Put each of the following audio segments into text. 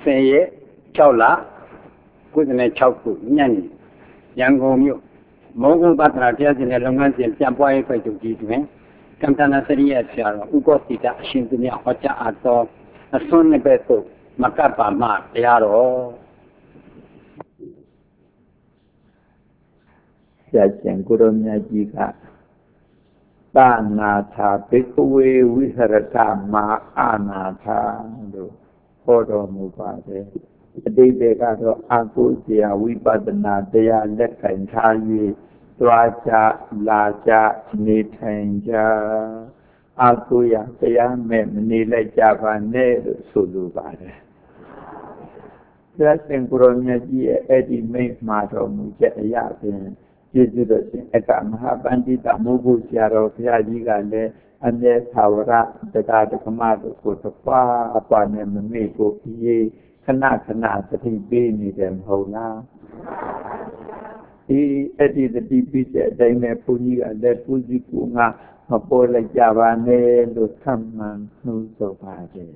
10ရက်6လ96ခုညနေရန်ကုန်မြို့မောဂုံပတ္တရာဘုရားရှင်ရဲ့လုပ်ငန်းစဉ်ပြန်ပွားရေးဖွဲ့ချုပ်ကြီးတွင်ကမ္ဘာနာစရိယဆရာတော်ဥကောတိတအရှင်သူမြတ်ဟောကြားအပ်သောအစွန်းနှစ်ဘက်သို့မကပ်ပါမှတရားတော်ဆရာရှင်ကိုရောမြတ်ကြီးကသာနာသာဘိကဝေဝိဟရတမဟာအာနာသာလို့ဟောတော်မူပါတယ်အတိတ်ကတော့အာဟုဇရာဝိပဿနာတရားလက်ခံထား၍သွားကြလာကြနေထိုင်ကြအာဟုရတရားမဲ့မနေလိုက်ကြပါနဲ့လို့ဆိုလိုပါတယ်ဆရာရှင်ကိုရောမြတ်ကြီးရဲ့အဲ့ဒီမိန့်မှာတော်မူချက်အရာဖြင့်ကျေးဇူးတော်ရှင်အကမဟာပန္တိတမိုးဖို့ဆရာတော်ဘုရားကြီးကလည်းအမြဲသာဝရတရားဓမ္မတို့ကိုတပွားအပွားနဲ့မမေ့ကိုပြီးခဏခဏသတိပေးနေတယ်မဟုတ်လားဒီအဲ့ဒီသတိပေးတဲ့အတိုင်းပဲဘုန်းကြီးကလည်းပူဇီကူငါမပေါ်လိုက်ကြပါနဲ့လို့ဆမ်းမှန်နှိုးဆော်ပါတယ်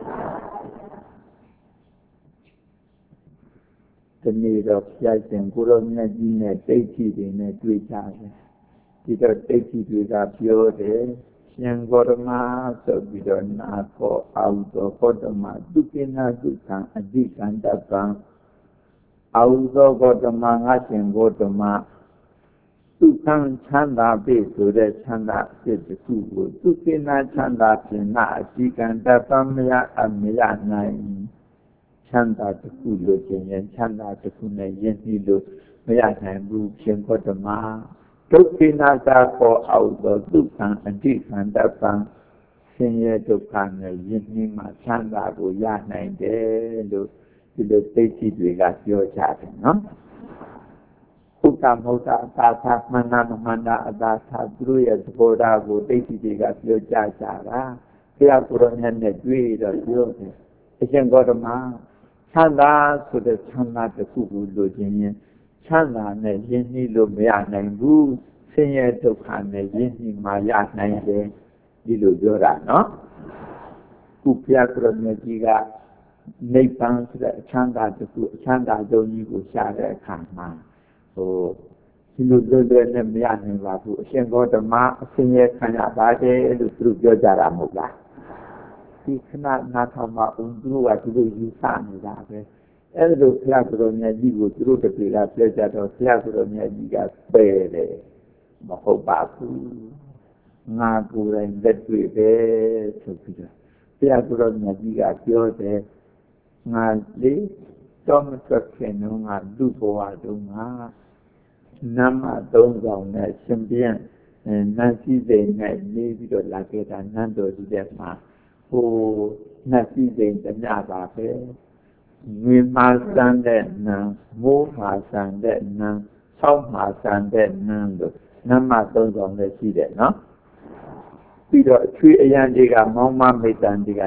ဒီနေ့တော့ဖျားရှင်ကိုရောမြတ်ကြီးနဲ့တိတ်ချီတွေနဲ့တွေ့ကြတယ်ဒီတော့တိတ်ချီတွေကပြောတယ်ရှင်ဂေါတမဆိုပြီးတော့နာခေါ်အောင်တော့ဂေါတမဒုက္ခနာဒုက္ခံအဓိကံတပံအောင်တော့ဂေါတမငါရှင်ဂေါတမဒုက္ခံချမ်းသာပြီဆိုတဲ့ချမ်းသာဖြစ်တစ်ခုကိုဒုက္ခနာချမ်းသာဖြစ်နာအဓိကံတပံမရနိုင်ချမ်းသာတစ်ခုလို့ခြင်းရင်ချမ်းသာတစ်ခုနဲ့ယဉ်ကျေးလို့မရနိုင်ဘူးရှင်ဂေါတမဒုက္ခိနာသာကိုအောက်သောဒုက္ခံအဓိကံတပံဆင်းရဲဒုက္ခနဲ့ယဉ်ကျေးမှချမ်းသာကိုရနိုင်တယ်လို့ဒီလိုသိသိတွေကပြောကြတယ်နော်ဘုရားမဟုတ်တာအသာသာမန္နာမမန္နာအသာသာသူတို့ရဲ့သဘောထားကိုသိသိတွေကပြောကြတာဘုရားကိုယ်တော်မြတ်နဲ့တွေ့တော့ပြောတယ်အရှင်ဂေါတမချမ်းသာဆိုတဲ့ချမ်းသာတစ်ခုကိုလိုချင်ရင်ချမ်းသာနဲ့ယဉ်ကျေးလို့မရနိုင်ဘူးဆင်းရဲဒုက္ခနဲ့ယဉ်ကျေးမှရနိုင်တယ်ဒီလိုပြောတာနော်ခုဘုရားကိုယ်တော်မြတ်ကြီးကနိဗ္ဗာန်ဆိုတဲ့အချမ်းသာတစ်ခုအချမ်းသာဆုံးကြီးကိုရှာတဲ့အခါမှာဒီလိုလွယ်လွယ်နဲ့မရနိုင်ပါဘူးအရှင်ဂေါတမအဆင်းရဲခံရပါတယ်လို့သူတို့ပြောကြတာမဟုတ်လားဒီခဏနာထောင်မှာဦးသူတို့ကဒီလိုယူဆနေတာပဲအဲ့လိုဘုရားကိုယ်တော်မြတ်ကြီးကိုသူတို့တပေလာပြောကြတော့ဘုရားကိုယ်တော်မြတ်ကြီးကပယ်တယ်မဟုတ်ပါဘူးငါကိုယ်တိုင်လက်တွေ့ပဲဆိုပြီးတော့ဘုရားကိုယ်တော်မြတ်ကြီးကပြောတယ်ငါလေးတော်မထွက်ခင်တော့ငါလူဘဝတုန်းကနမသုံးဆောင်နဲ့ရှင်ပြန်နတ်စည်းစိမ်နဲ့နေပြီးတော့လာခဲ့တာနန်းတော်ကြီးတဲ့မှာဟိုနတ်စည်းစိမ်တညပါပဲငွေမာစံတဲ့နံမိုးမာစံတဲ့နံဆောက်မာစံတဲ့နံတို့နမသုံးဆောင်လည်းရှိတယ်နော်ပြီးတော့အချွေအရန်တွေကမောင်းမမိတ်တန်တွေက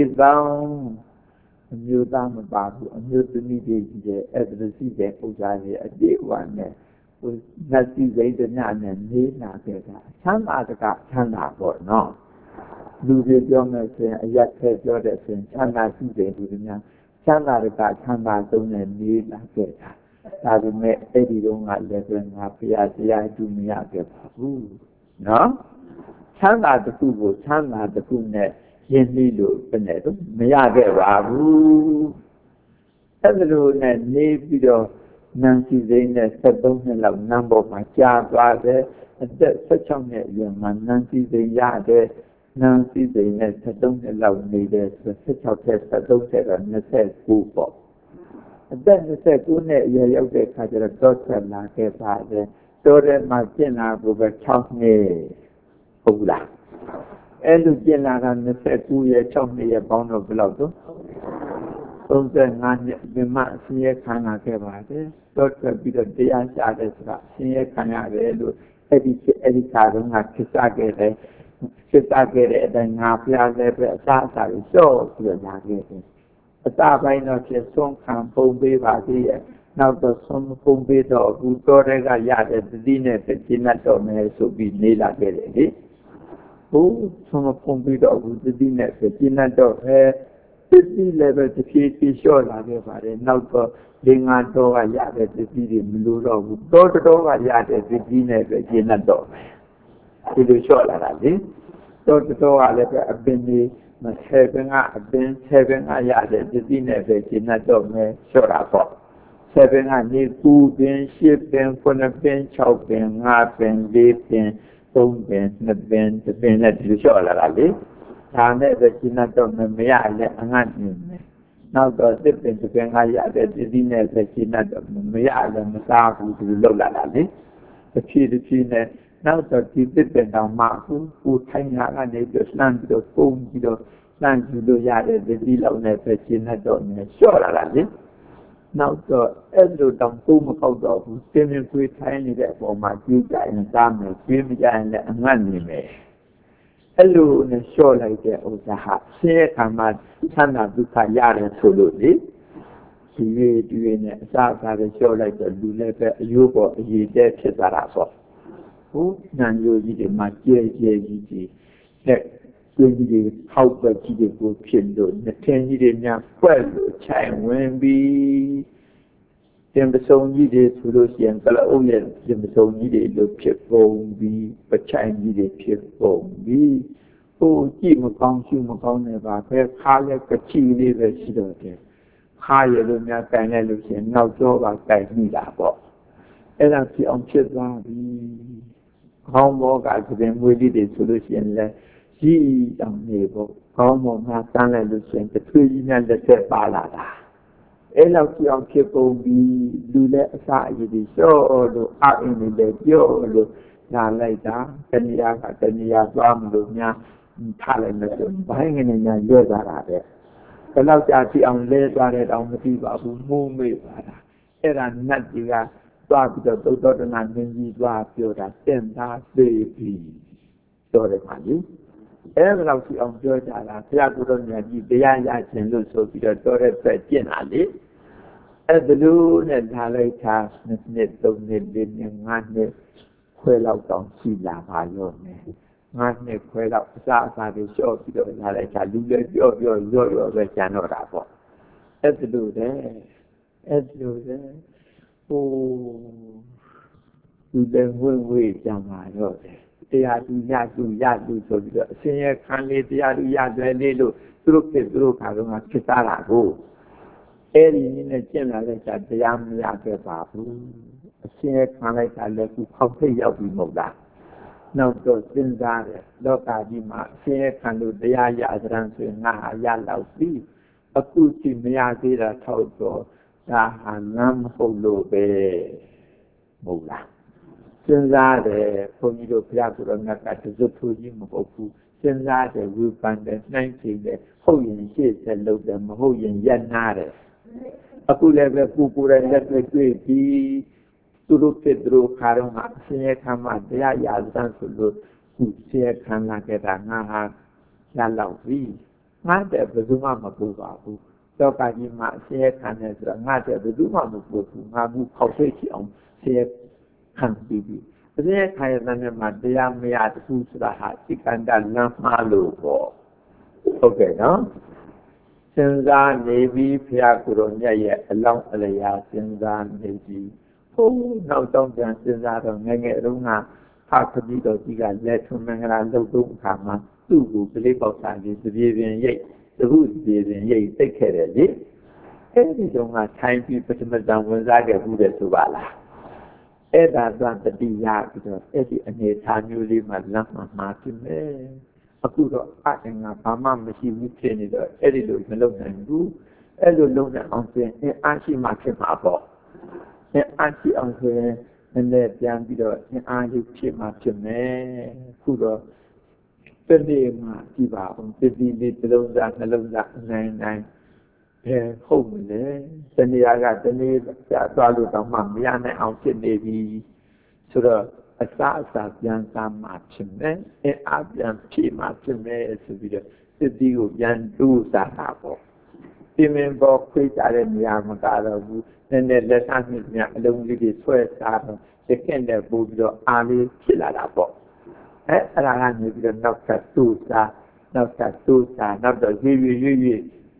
4000အမျိုးသားမပါဘူးအမျိုးသမီးတွေရှိတယ်အဲ့ဒါရှိတဲ့ဥစ္စာတွေအတိအဝနဲ့ဟိုနတ်စီစိတ်တညနဲ့နေလာခဲ့တာချမ်းသာတကချမ်းသာပေါ့နော်လူတွေပြောမယ်ဆိုရင်အရက်ခဲပြောတဲ့ဆိုရင်ချမ်းသာရှိတယ်လူတွေများချမ်းသာတကချမ်းသာဆုံးနဲ့နေလာခဲ့တာဒါပေမဲ့အဲ့ဒီတော့ကလည်းပဲငါဖရာတရားတူမရခဲ့ပါဘူးနော်ချမ်းသာတစ်ခုကိုချမ်းသာတစ်ခုနဲ့ရင်းနှီးလို့ဘယ်နဲ့တော့မရခဲ့ပါဘူးအဲ့ဒါလိုနဲ့နေပြီးတော့နန်းစီစိမ်းနဲ့73နှစ်လောက်နန်းပေါ်မှာကြာသွားတယ်အသက်16နှစ်အရွယ်မှာနန်းစီစိမ်းရတယ်နန်းစီစိမ်းနဲ့73နှစ်လောက်နေတဲ့16ထက်73ထက်တော့29ပေါ့အသက်29နှစ်အရွယ်ရောက်တဲ့အခါကျတော့တောထွက်လာခဲ့ပါတယ်တောထဲမှာကျင့်လာကိုပဲ6နှစ်ဟုတ်လားအဲ့လိုကျင့်လာတာ29ရဲ့6နှစ်ရဲ့ပေါင်းတော့ဘယ်လောက်တော့35နှစ်ဒီမှာအစင်းရခံလာခဲ့ပါတယ်တော့ထွက်ပြီးတော့တရားရှာတယ်ဆိုတာအစင်းရခံရတယ်လို့အဲ့ဒီကားတော့ငါခစ်စားခဲ့တယ်ခစ်စားခဲ့တဲ့အတိုင်းငါဖျားလည်းပဲအစားအစာကိုလျှော့ပြီးတော့လာခဲ့တယ်အစာပိုင်းတော့ဖြစ်ဆုံးခံပုံပေးပါသေးရဲ့နောက်တော့ဆုံးပုံပေးတော့ဘူးတော်တဲ့ကရတဲ့သတိနဲ့ပြည့်နှတ်တော်မယ်ဆိုပြီးနေလာခဲ့တယ်လေဆုံးပုံပေးတော့ဘူးသတိနဲ့ပြည့်နှတ်တော့ပဲ Titi level the PT show like a now for being a dog a yard at the city blue dog. Go to dog a yard at the dinner again a dog. It is show like this. Go to dog a been must having a yard at the dinner again a dog may show up. Seven a need food and ship and for a bench chopping up and live and home and the bench the pen at the show like this. ဒါနဲ့ပဲရှင်းတော့မရလဲအငတ်နေမယ်နောက်တော့သစ်ပင်တစ်ပင်ကရတဲ့တတိနဲ့ပဲရှင်းတော့မရလဲမစားဘူးဒီလိုလောက်လာတာလေတစ်ဖြည်းဖြည်းနဲ့နောက်တော့ဒီသစ်ပင်တော်မှကိုထိုင်လာကနေပြီးလှမ်းပြီးတော့ပုံပြီးတော့လှမ်းကြည့်လို့ရတဲ့တတိလောက်နဲ့ပဲရှင်းတော့နေလျှော့လာတာလေနောက်တော့အဲ့လိုတောင်ပုံမပေါက်တော့ဘူးသင်္ကြန်ခွေထိုင်နေတဲ့အပေါ်မှာကြည့်ကြရင်စားမယ်ကြည့်မကြရင်လည်းအငတ်နေမယ်အဲ့လိုနဲ့လျှော့လိုက်တဲ့ဥစ္စာဟာဆင်းရဲခံမှချမ်းသာဒုက္ခရတယ်ဆိုလို့လေဒီရေးတွေနဲ့အစအစားတွေလျှော့လိုက်တော့လူလည်းပဲအယိုးပေါ်အရေးတဲ့ဖြစ်သွားတာပေါ့ဟုတ်ညာယိုကြီးတွေမှာကျဲကြီးလက်ကျင်းကြီးတွေဟောက်ပဲကြီးတွေကိုဖြစ်လို့နှစ်ထင်းကြီးတွေများပွက်လို့ခြိုင်ဝင်ပြီးတင်ပစုံကြီးတွေဆိုလို့ရှိရင်ကလအုပ်ရဲ့တင်ပစုံကြီးတွေလို့ဖြစ်ပုံပြီးပချိုင်ကြီးတွေဖြစ်ပုံပြီးဟိုကြည့်မကောင်းရှုမကောင်းနေပါပဲခါရကချီလေးပဲရှိတော့တယ်ခါရလို့များတိုင်လိုက်လို့ရှိရင်နောက်တော့ပါတိုင်မိတာပေါ့အဲ့ဒါဖြစ်အောင်ဖြစ်သွားပြီခေါင်းဘောကပြင်မွေးလေးတွေဆိုလို့ရှိရင်လည်းကြီးတောင်နေပေါ့ခေါင်းဘောမှာတန်းလိုက်လို့ရှိရင်တစ်ထွေးကြီးနဲ့လက်ဆက်ပါလာတာအဲ့လောက်ကြောင်ဖြစ်ပုံပြီးလူလည်းအစအရည်တွေလျှော့လို့အအင်းတွေလည်းပြော့လို့ညာလိုက်တာတဏှာကတဏှာသွားမလို့များထားလိုက်လို့ဘိုင်းငနေညာရွက်သွားတာတဲ့ဘယ်လောက်ကြာကြည့်အောင်လဲသွားတဲ့တောင်မသိပါဘူးမှုမေ့ပါတာအဲ့ဒါနတ်ကြီးကသွားပြီးတော့သုတ္တတနာမင်းကြီးသွားပြောတာတင့်သားသေးပြီပြောတယ်ပါလေအဲ့ဒါလောက်ကြည့်အောင်ပြောကြတာဘုရားကိုယ်တော်မြတ်ကြီးတရားရခြင်းလို့ဆိုပြီးတော့တော်တဲ့သက်ကျင့်တာလေအဲ့ဒါလို့နဲ့လာလိုက်တာနှစ်နှစ်သုံးနှစ်လေးနှစ်ငါးနှစ်ခွဲလောက်တောင်ရှိလာပါရောနဲ့ငါးနှစ်ခွဲလောက်အစားအစာတွေလျှော့ပြီးတော့လာလိုက်တာလူလည်းပြော့ရော့ပဲကျန်တော့တာပေါ့အဲ့ဒါလို့ဟိုလူလည်းဝေးကြမှာရောတယ်တရားသူရသူဆိုပြီးတော့အရှင်ရဲ့ခံလေးတရားသူရတယ်လေလို့သူတို့ကတော့ဖြစ်သားတာကိုအဲ့ဒီနည်းနဲ့ကျင့်လာတဲ့တရားမရခဲ့ပါဘူးအရှင်ရဲ့ခံလိုက်တာလည်းသူဖောက်ထိပ်ရောက်ပြီးမဟုတ်လားနောက်တော့စဉ်းစားတယ်လောကကြီးမှာအရှင်ရဲ့ခံလို့တရားရစရန်ဆိုရင်ငါဟာရလောက်ပြီအခုကြည့်မရသေးတာထောက်တော့ဒါဟာငမ်းမဟုတ်လို့ပဲမဟုတ်လားစဉ်းစားတယ်ဘုန်းကြီးတို့ဘုရားကိုယ်တော်မြတ်ကတစွတ်ထိုးကြီးမဟုတ်ဘူးစဉ်းစားတယ်ဝိပန်တယ်နှိုင်းကြည့်တယ်ဟုတ်ရင်ရှေ့ဆက်လုပ်တယ်မဟုတ်ရင်ရပ်နာတယ်အခုလည်းပဲပူပူတဲ့လက်တွေ့ပြီးသူတို့ဖြစ်သူတို့ခါတော့မှအရှင်ရဲ့ခံမှာတရားရစမ်းဆိုလို့သူဆင်းရဲခံလာခဲ့တာငါဟာရလောက်ပြီငါတဲ့ဘယ်သူမှမပူပါဘူးတော့ကကြီးမှာအရှင်ရဲ့ခံတယ်ဆိုတော့ငါတဲ့ဘယ်သူမှမပူဘူးငါဘူးဖောက်ဆွေးချအောင်ဆင်းရဲခံပြီးပြီအရှင်ရဲ့ခံရတဲ့မှာတရားမရဘူးဆိုတာဟာစိကန္တလမ်းမှားလို့ပေါ့ဟုတ်ကဲ့နော်စဉ်းစားနေပြီးဘုရားကိုယ်တော်မြတ်ရဲ့အလောင်းအလျာစဉ်းစားနေပြီးဟိုးနောက်တော့ပြန်စဉ်းစားတော့ငယ်တုန်းကဖခတိတော်ကြီးကလက်ထုံမင်္ဂလာလုပ်တော့အခါမှာသူ့ကိုပလေးပေါက်စားပြီးတပြေပင်ရိတ်တခုတပြေပင်ရိတ်သိခဲ့တယ်လေအဲဒီတော့ကထိုင်ပြီးပထမတန်ဝင်စားခဲ့ဘူးတဲ့ဆိုပါလားအဲ့ဒါကတတိယပြီးတော့အဲ့ဒီအနေထားမျိုးလေးမှလမ်းမှာဖြစ်မယ်အခုတော့အအင်္ဂါဘာမှမရှိဘူးဖြစ်နေတော့အဲ့ဒီလိုမလုပ်နိုင်ဘူးအဲ့လိုလုပ်နိုင်အောင်ဆိုရင်အားရှိမှဖြစ်မှာပေါ့အားရှိအောင်ဆိုရင်လည်းပြန်ပြီးတော့အားကြီးဖြစ်မှဖြစ်မယ်ခုတော့တနေ့မှကြည့်ပါဦးတတိလေးတစ်လုံးစားနှလုံးစားနိုင်ဟုတ်မလဲတဏှာကတနေ့သွားလို့တော့မှမရနိုင်အောင်ဖြစ်နေပြီဆိုတော့အစာပြန်စားမှဖြစ်မယ်အားပြန်ဖြစ်မှဖြစ်မယ်ဆိုပြီးတော့တတိကိုပြန်တူးစားတာပေါ့ပြင်မပေါ်ခွေးကြတဲ့နေရာမှာကတော့ဘူးနည်းနည်းလက်စားနှစ်များအလုံးလေးတွေဆွဲစားတော့တကင့်နဲ့ပို့ပြီးတော့အားလေးဖြစ်လာတာပေါ့အဲ့ဒါကနေပြီးတော့နောက်ထပ်တူးစားနောက်တော့ရွေ့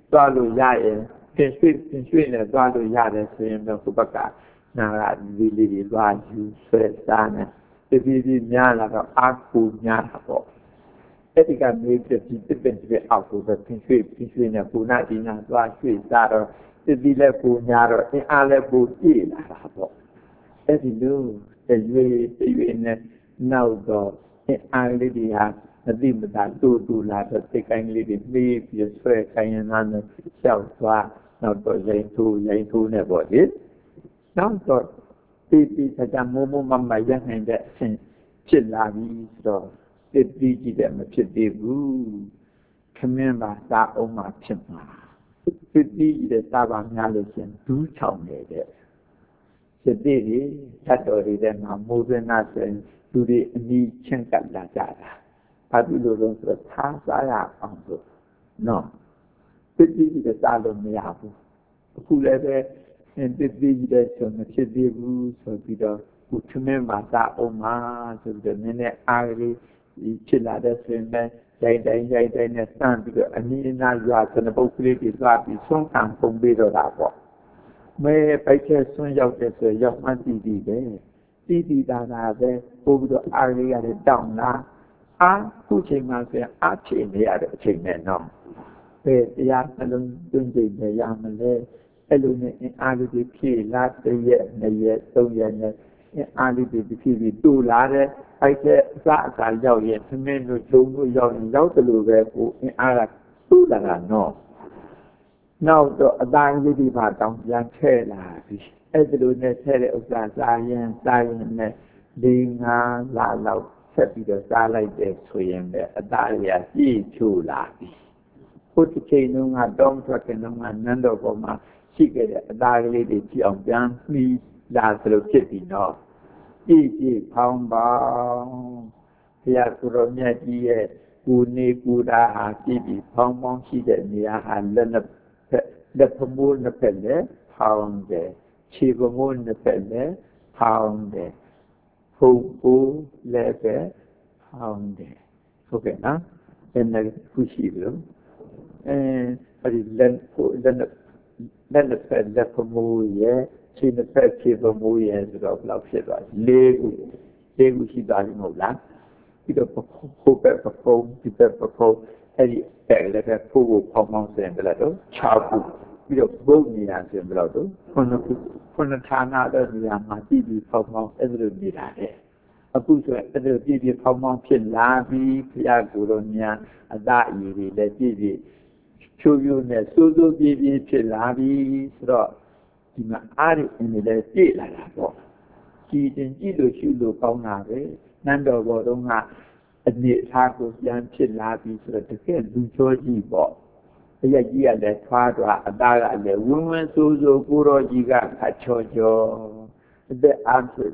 သွားလို့ရရင်သင်ရွှေ့နဲ့သွားလို့ရတယ်ဆိုရင်တော့ဘုပကနာရဒီလေးတွေသွားယူဆွဲစားနေတပြေးများလာတော့အားကိုများတာပေါ့အဲ့ဒီကမျိုးတစ်ပင်အောက်ကိုပဲသင်ရွှေ့နဲ့ပူနာဒီနာသွားရွှေ့စားတော့တပြေးလည်းပူများတော့အင်းအားလည်းပူကြည့်လာတာပေါ့အဲ့ဒီလိုရွေနဲ့နောက်တော့အားလေးတွေဟာမသိမသာတူလာတော့စိတ်ကိုင်းလေးတွေမေးပြီးဆွဲကိုင်းရနာနဲ့လျှောက်သွားနောက်တော့ရင်ထိုးနဲ့ပေါ့လေနောက်တော့တီချာမိုးမမရနိုင်တဲ့အဆင့်ဖြစ်လာပြီဆိုတော့တီကြည့်တယ်မဖြစ်သေးဘူးခမင်းပါစာအောင်မှဖြစ်မှာတီတဲ့စာပါများလို့ရှင်ဒူးချောင်းနေတဲ့စတိတွေတတ်တော်တွေထဲမှာမိုးစင်းနာဆိုရင်လူတွေအနီးချင်းကပ်လာကြတာဘာဖြစ်လို့လဲဆိုတော့သားစားရအောင်လို့နော်တီတဲ့စာလို့မရဘူးအခုလည်းပဲတီတဲ့ဆိုမဖြစ်သေးဘူးဆိုပြီးတော့ခုထမင်းပါစာအောင်မှာဆိုပြီးတော့နည်းနည်းအားလေးဖြစ်လာတဲ့ဆိုရင်လည်းရိုက်တိုင်းနဲ့စမ်းပြီးတော့အနည်းအနားရွာစနပုတ်ကလေးတွေသွားပြီးဆုံးခံပုံပေးတော့တာပေါ့မဲပိုက်တဲ့ဆွန်းရောက်တဲ့ဆိုရောက်မှတီပဲတီတာပဲပို့ပြီးတော့အားလေးရတယ်တောင်းလာခုချိန်မှဆိုရင်အားဖြည့်နေရတဲ့အချိန်နဲ့နော်ပဲတရားနှလုံးသွင်းကြည့်နေရမလဲအဲ့လိုနဲ့အားလေးတွေဖြည့်လာတစ်ရက်နှစ်ရက်သုံးရက်နဲ့အားလေးတွေဖြည့်ပြီးတူလာတဲ့ပိုက်တဲ့အစအစာရောက်ရင်သမင်းတို့ဂျုံတို့ရောက်ရင်ရောက်တယ်လို့ပဲကိုအားကတူလာတာနော်နောက်တော့အသားလေးတွေပါတောင်းပြန်ထဲလာပြီအဲ့ဒီလိုနဲ့ထဲတဲ့ဥစ္စာစားရင်နဲ့4-5 လလောက်ဆက်ပြီးတော့စားလိုက်တဲ့ဆိုရင်ပဲအသားရပြည့်ဖြူလာပြီခုတစ်ချိန်လုံးကတောင်းထွက်တဲ့လုံးကနန်းတော်ပေါ်မှာရှိခဲ့တဲ့အသားကလေးတွေကြည့်အောင်ပြန်ပြီးလာသလိုဖြစ်ပြီးတော့ကြည့်ဖောင်းပေါင်းဘုရားကိုရောမြတ်ကြီးရဲ့ကိုနေကိုတာဟာကြည့်ပြီးဖောင်းပေါင်းရှိတဲ့နေရာဟာလက်ဖမိုးနှစ်ဖက်လည်းဖောင်းတယ်ခြေဖမိုးနှစ်ဖက်လည်းဖောင်းတယ်ဖုတ်ကိုလည်းပဲဖောင်းတယ်ဟုတ်ကဲ့နော်အဲ့ဒါခုရှိလို့အဲဒီလက်နှစ်ဖက်လက်ဖမိုးရဲ့ခြေနှစ်ဖက်ခြေဖမိုးရဲ့ဆိုတော့ဘယ်လောက်ဖြစ်သွားလဲ၄ခုရှိသွားပြီမဟုတ်လားပြီးတော့ဟိုဘက်ပကုံးဒီဘက်ပကုံးအဲ့ဒီအဲ့လည်းပဲဖို့ကိုဖောင်းဖောင်းစင်တယ်တော့6ခုပြီးတော့ဘုတ်နေရဆိုရင်ဘယ်လောက်တော့9ဌာနတဲ့နေရာမှာကြည့်ပြီးဖောင်းဖောင်းအဲ့လိုနေတာလေအခုဆိုရင်အဲ့လိုကြည့်ပြီးဖောင်းဖောင်းဖြစ်လာပြီးဘုရားကိုယ်တော်များအတအီတွေလည်းကြည့်ပြီးဖြိုးနဲ့စိုးပြေးဖြစ်လာပြီးဆိုတော့ဒီမှာအားရင်းနေလည်းပြည့်လာတာပေါ့ကြည့်လို့ရှုလို့ကောင်းတာပဲနန်းတော်ဘောတုန်းကအနေထားကိုပြန်ဖြစ်လာပြီးဆိုတော့တကယ်လူချောကြီးပေါ့အရက်ကြီးကလည်းထွားသွားအသားကလည်းဝင်းစိုးကိုတော်ကြီးကခတ်ချောအသက်အားဖြင့်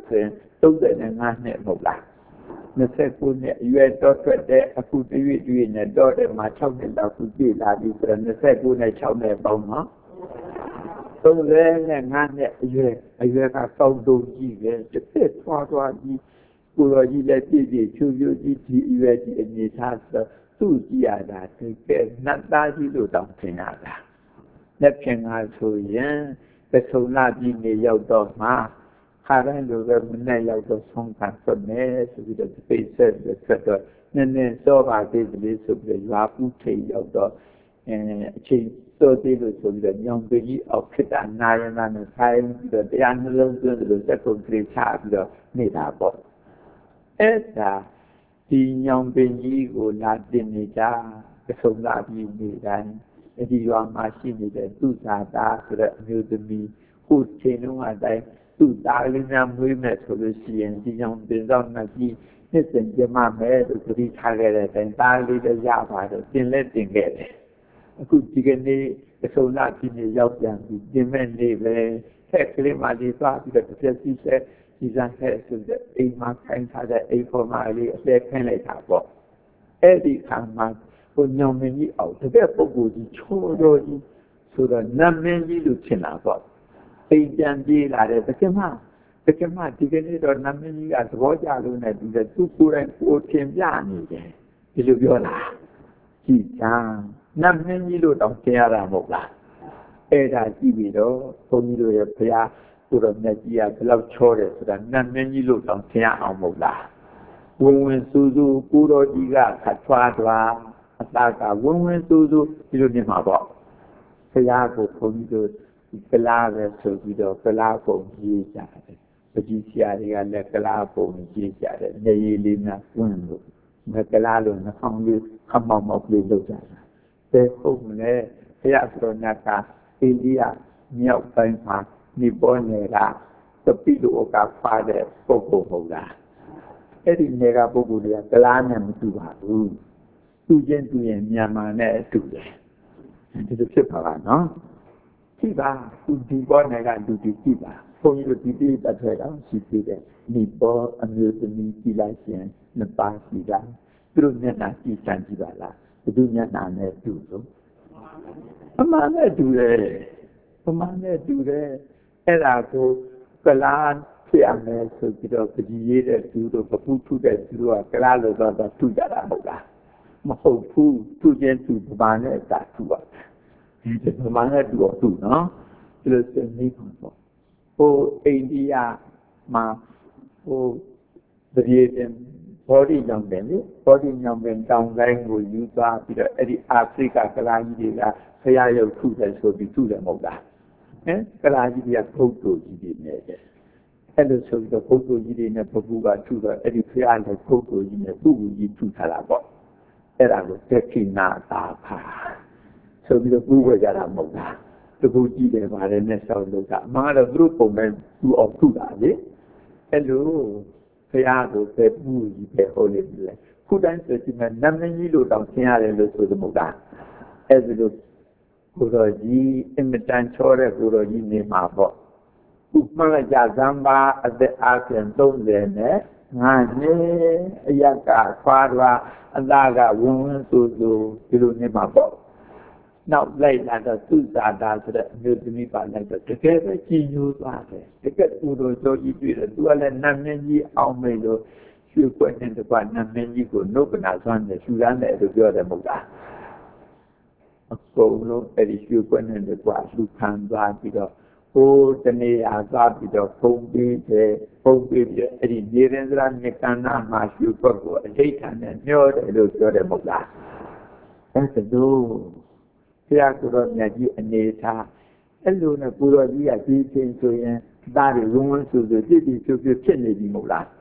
35နှစ်မဟုတ်လား29နှစ်အရွယ်တော်ထွက်တဲ့အခုတရွေ့နဲ့တော့တယ်မှာ6နှစ်လောက်ခုပြည့်လာပြီဆိုတော့29နဲ့6နဲ့ပေါင်းမှာ35နှစ်အရွယ်ကကောင်းတုံးကြီးပဲတစ်သက်သွားကြီးကိုတော်ကြီးလည်းပြည့်ဖြူကြီးဒီအရွယ်ကြီးအနေထားဆိုသူ့ကြည့်ရတာတကယ်နတ်သားကြီးလို့တောင်ထင်ရတာလက်ဖြင့်ငါဆိုရင်ပစုံလာကြီးနေရောက်တော့မှခါတိုင်းလိုပဲမနဲ့ရောက်တော့ဆုံးခံဆွမယ်ဆိုပြီးတော့ပိတ်ဆက်ဆက်တော့နည်းနည်းစောပါသေးတယ်ဆိုပြီးတော့ရွာပူးထိတ်ရောက်တော့အချိန်စောသေးလို့ဆိုပြီးတော့ညောင်ပင်ကြီးအောက်ခစ်တာနာရနာနဲ့ဆိုင်ပြီးတော့တရားနှလုံးသွင်းလို့စက်ကုန်ပြေချပြီးတော့နေတာပေါ့အဲ့ဒါဒီညောင်ပင်ကြီးကိုလာတင်နေကြပစုံလာပြီးနေတိုင်းဒီရွာမှာရှိနေတဲ့သူသာတာဆိုတဲ့အမျိုးသမီးခုချိန်လုံးအတိုင်းသူသားလေးများမွေးမဲ့ဆိုလို့ရှိရင်ဒီညောင်ပင်တော့နှစ်ကြီးနှစ်စဉ်ကျမမဲ့လို့သတိထားခဲ့တဲ့တိုင်သားလေးလည်းရပါတယ်တင်လက်တင်ခဲ့တယ်အခုဒီကနေ့ပစုံလာပြီးနေရောက်ပြန်ပြီးတင်မဲ့နေပဲထက်ကလေးမှလေးသွားပြီးတော့ပြည့်စည်တဲ့ဒီဇိုင်းနဲ့ဆိုတဲ့အိမ်မှာခိုင်းထားတဲ့အိမ်ပေါ်မှာလေးအလဲခင်းလိုက်တာပေါ့အဲ့ဒီခါမှာကိုညောင်မင်းကြီးအောင်တကယ်ပုဂ္ဂိုလ်ကြီးချိုးတော်ကြီးဆိုတော့နတ်မင်းကြီးလို့ထင်တာပေါ့အိမ်ပြန်ပြေးလာတဲ့တကယ်မှဒီကနေ့တော့နတ်မင်းကြီးကသဘောကျလို့နဲ့ဒီသူကိုယ်တိုင်ကိုထင်ပြနေတယ်ဒီလိုပြောတာ chỉ cha năm nhân như lúc đóng xe ra một là ra chỉ vì đó không như lúc phải tôi làm nhà chỉ là lâu cho đấy rồi năm nhân như lúc đóng xe ở một là quân su su cú đôi chỉ là khát phá đoa ta cả quân su su thì lúc này mà bỏ phải của không như cái lá về sự vì đó cái lá cũng gì chả đấy chỉ xia thì là cái lá cũng gì chả đấy này liền là quân rồi mà cái lá luôn nó không mong một liền đâu chả thế không này phải rồi nhà cả India nhiều bên mà Nippon này là tập đi độ cả pha để phục vụ hậu là cái gì này là phục vụ là cái lá này mới tu vào tu nhiên nhà mà này tu đấy thì được xếp vào nó khi ba tu Nippon này là tu chỉ ba không như tu đặt thời đó chỉ đấy Nippon American chỉ là chuyện nó ba chỉ là từ nhà nào chỉ sản chỉ là từ nhà nào này tu rồi mà này tu đấy mà này tu đấy là cô cái lá thì anh ấy sử dụng cái gì để tu được cái phụ thu để tu được cái lá rồi đó tu ra là một là mà hậu phụ tu nhiên tu mà này đã tu à thì mà này tu nó rồi sẽ như thế ô India mà ô Vietnam body trong trong cái người như ta thì là đi Africa cái lá gì là phải yêu tu để so bị tu là một là cái là gì là không tu gì nàyအဲ့လိုဆိုတော့ပုဂ္ဂိုလ်ကြီးတွေနဲ့ဘုရားကသူ့တော့အဲ့ဒီဖျားတဲ့ပုဂ္ဂိုလ်ကြီးနဲ့သူ့ကိုကြီးသူ့ထားတာပေါ့အဲ့ဒါကိုတက်ခိနာတာဖာဆိုပြီးတော့ဘုရားကြတာမဟုတ်လားတကူကြည့်တယ်ပါတယ်နဲ့ဆောက်လို့ကအမှားတော့သူတို့ပုံပဲသူ့အောင်သူ့တာလေအဲ့လိုဖျားကိုပဲပူကြီးပဲဟောနေတယ်လေခုတိုင်းဆိုဒီမှာနမင်းကြီးလို့တောင်ဆင်းရတယ်လို့ဆိုသမုတ်တာအဲ့ဒီလိုကိုတော်ကြီးအင်မတန်ချောတဲ့ကိုတော်ကြီးနေမှာပေါ့ဥပမာကြဇံပါအသက်အားဖြင့်30နဲ့ငါနဲ့အယကခွာသွားအသားကဝင်ဆူဒီလိုနေမှာပေါ့နောက်လိုက်လာတော့သူသာတာဆိုတဲ့အမျိုးသမီးပါလိုက်တော့တကယ်ပဲကြည်ညိုသွားတယ်တကယ်ကိုတော်တော်ကြီးတွေ့တယ်သူကလည်းနတ်မင်းကြီးအောင်မေလို့ရွှေကွက်နဲ့တကွနတ်မင်းကြီးကိုနှုတ်ကနာဆွမ်းတယ်ရှူရမ်းတယ်လို့ပြောတယ်မဟုတ်လားအကုန်လုံးအဲ့ဒီရွှေကွက်နဲ့တကွလူခံသွားပြီးတော့ဟိုတနေ့အားသွားပြီးတော့ဖုံးပြီးအဲ့ဒီနေရင်စရာမြေကန္နာမှာရွှေကွက်ကိုအဋိဌာန်နဲ့မျောတယ်လို့ပြောတယ်မဟုတ်လားအဲ့ဒါတို့ဆရာကတော်မြတ်ကြီးအနေထားအဲ့လိုနဲ့ကိုတော်ကြီးကဒီချင်းဆိုရင်ဒါတွေဝန်းဆိုပြည့်ဖြစ်နေပြီမဟုတ်လား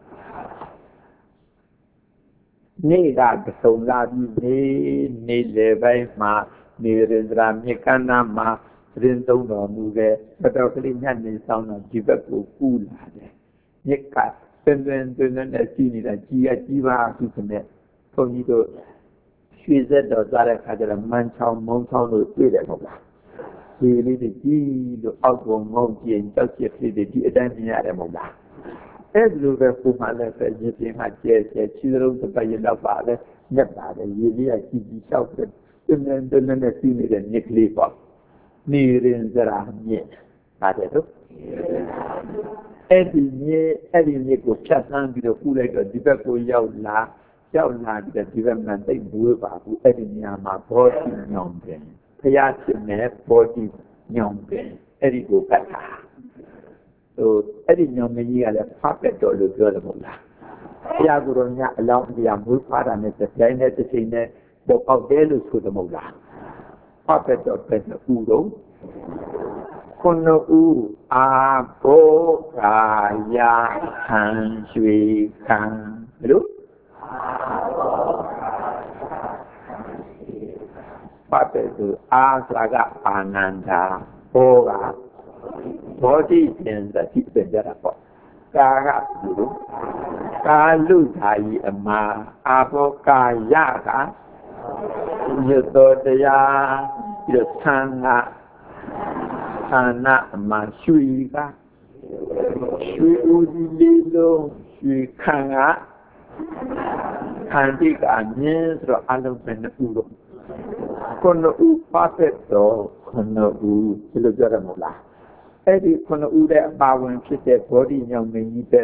နေ့ကသုံးလာပြီးနေလေပိုင်းမှာနေရင်စရာမြေကန္နာမှာရင်သုံးတော်မူခဲ့ဘတော်ကလေးညနေဆောင်တော့ဒီဘက်ကိုကူးလာတယ်မြက်ကတွင်နဲ့ကြည့်နေတာကြီးပါသူကနဲ့ဘုန်းကြီးတို့ရွှေဆက်တော်သွားတဲ့ခါကျတော့မန်းချောင်းမုံချောင်းတို့တွေ့တယ်မဟုတ်လားဒီလေးတွေကြီးလို့အောက်ကငုံကျင်ကြောက်ချစ်လေးတွေဒီအတိုင်းမြင်ရတယ်မဟုတ်လားအဲ့ဒီလိုပဲပုံမှန်လည်းပဲရည်ပြင်းမှကျဲချီလုံးတစ်ပတ်ရတော့ပါလေညက်ပါတယ်ရည်လေးကကြီးလျှောက်တယ်တွင်နဲ့ကြည့်နေတဲ့မြက်ကလေးပေါ့နေရင်စရာမြင့်ပါတယ်တော့အဲ့ဒီမြစ်ကိုဖြတ်သန်းပြီးတော့ကူးလိုက်တော့ဒီဘက်ကိုရောက်လာပြီးတော့ဒီဘက်မှတိတ်ဘူးပါဘူးအဲ့ဒီနေရာမှာဘောတိညောင်းတယ်ဖျားရှင်နဲ့ဘောတိညောင်းတယ်အဲ့ဒီကိုကတ်တာဟိုအဲ့ဒီညောင်းမကြီးကလည်းဖတ်တဲ့တော်လို့ပြောတယ်မဟုတ်လားဖျားကိုတော့ညအလောင်းတရားမွေးဖွားတာနဲ့တစ်ချိန်နဲ့ပေါ်ပေါက်တယ်လို့ဆိုတယ်မဟုတ်လားဖတ်တဲ့တော်ပဲဦးတော့ခုနဦးအာဘောကာယဟံရွှေခံဘယ်လိုပတ်တဲ့သူအာသာကအာနန္ဒာဘောကဘောဓိဉာဏ်သတိပင်ကြတာပေါ့ကာကဘယ်လိုကာလုသာယီအမအာဘောကာယကညတ်တော်တရားပြီးတော့သံဃာဌာနမှာရွှေကရွှေဦးဒီလေးလုံးရွှေခံကခန္တီကအမြင်ဆိုတော့အလုံးပဲနှစ်ဦးတော့ခုနှစ်ဦးပတ်သက်တော့ခုနှစ်ဦးဒီလိုကြရမလားအဲ့ဒီခုနှစ်ဦးတဲ့အပါဝင်ဖြစ်တဲ့ဘောဓိညောင်မင်းကြီးတဲ့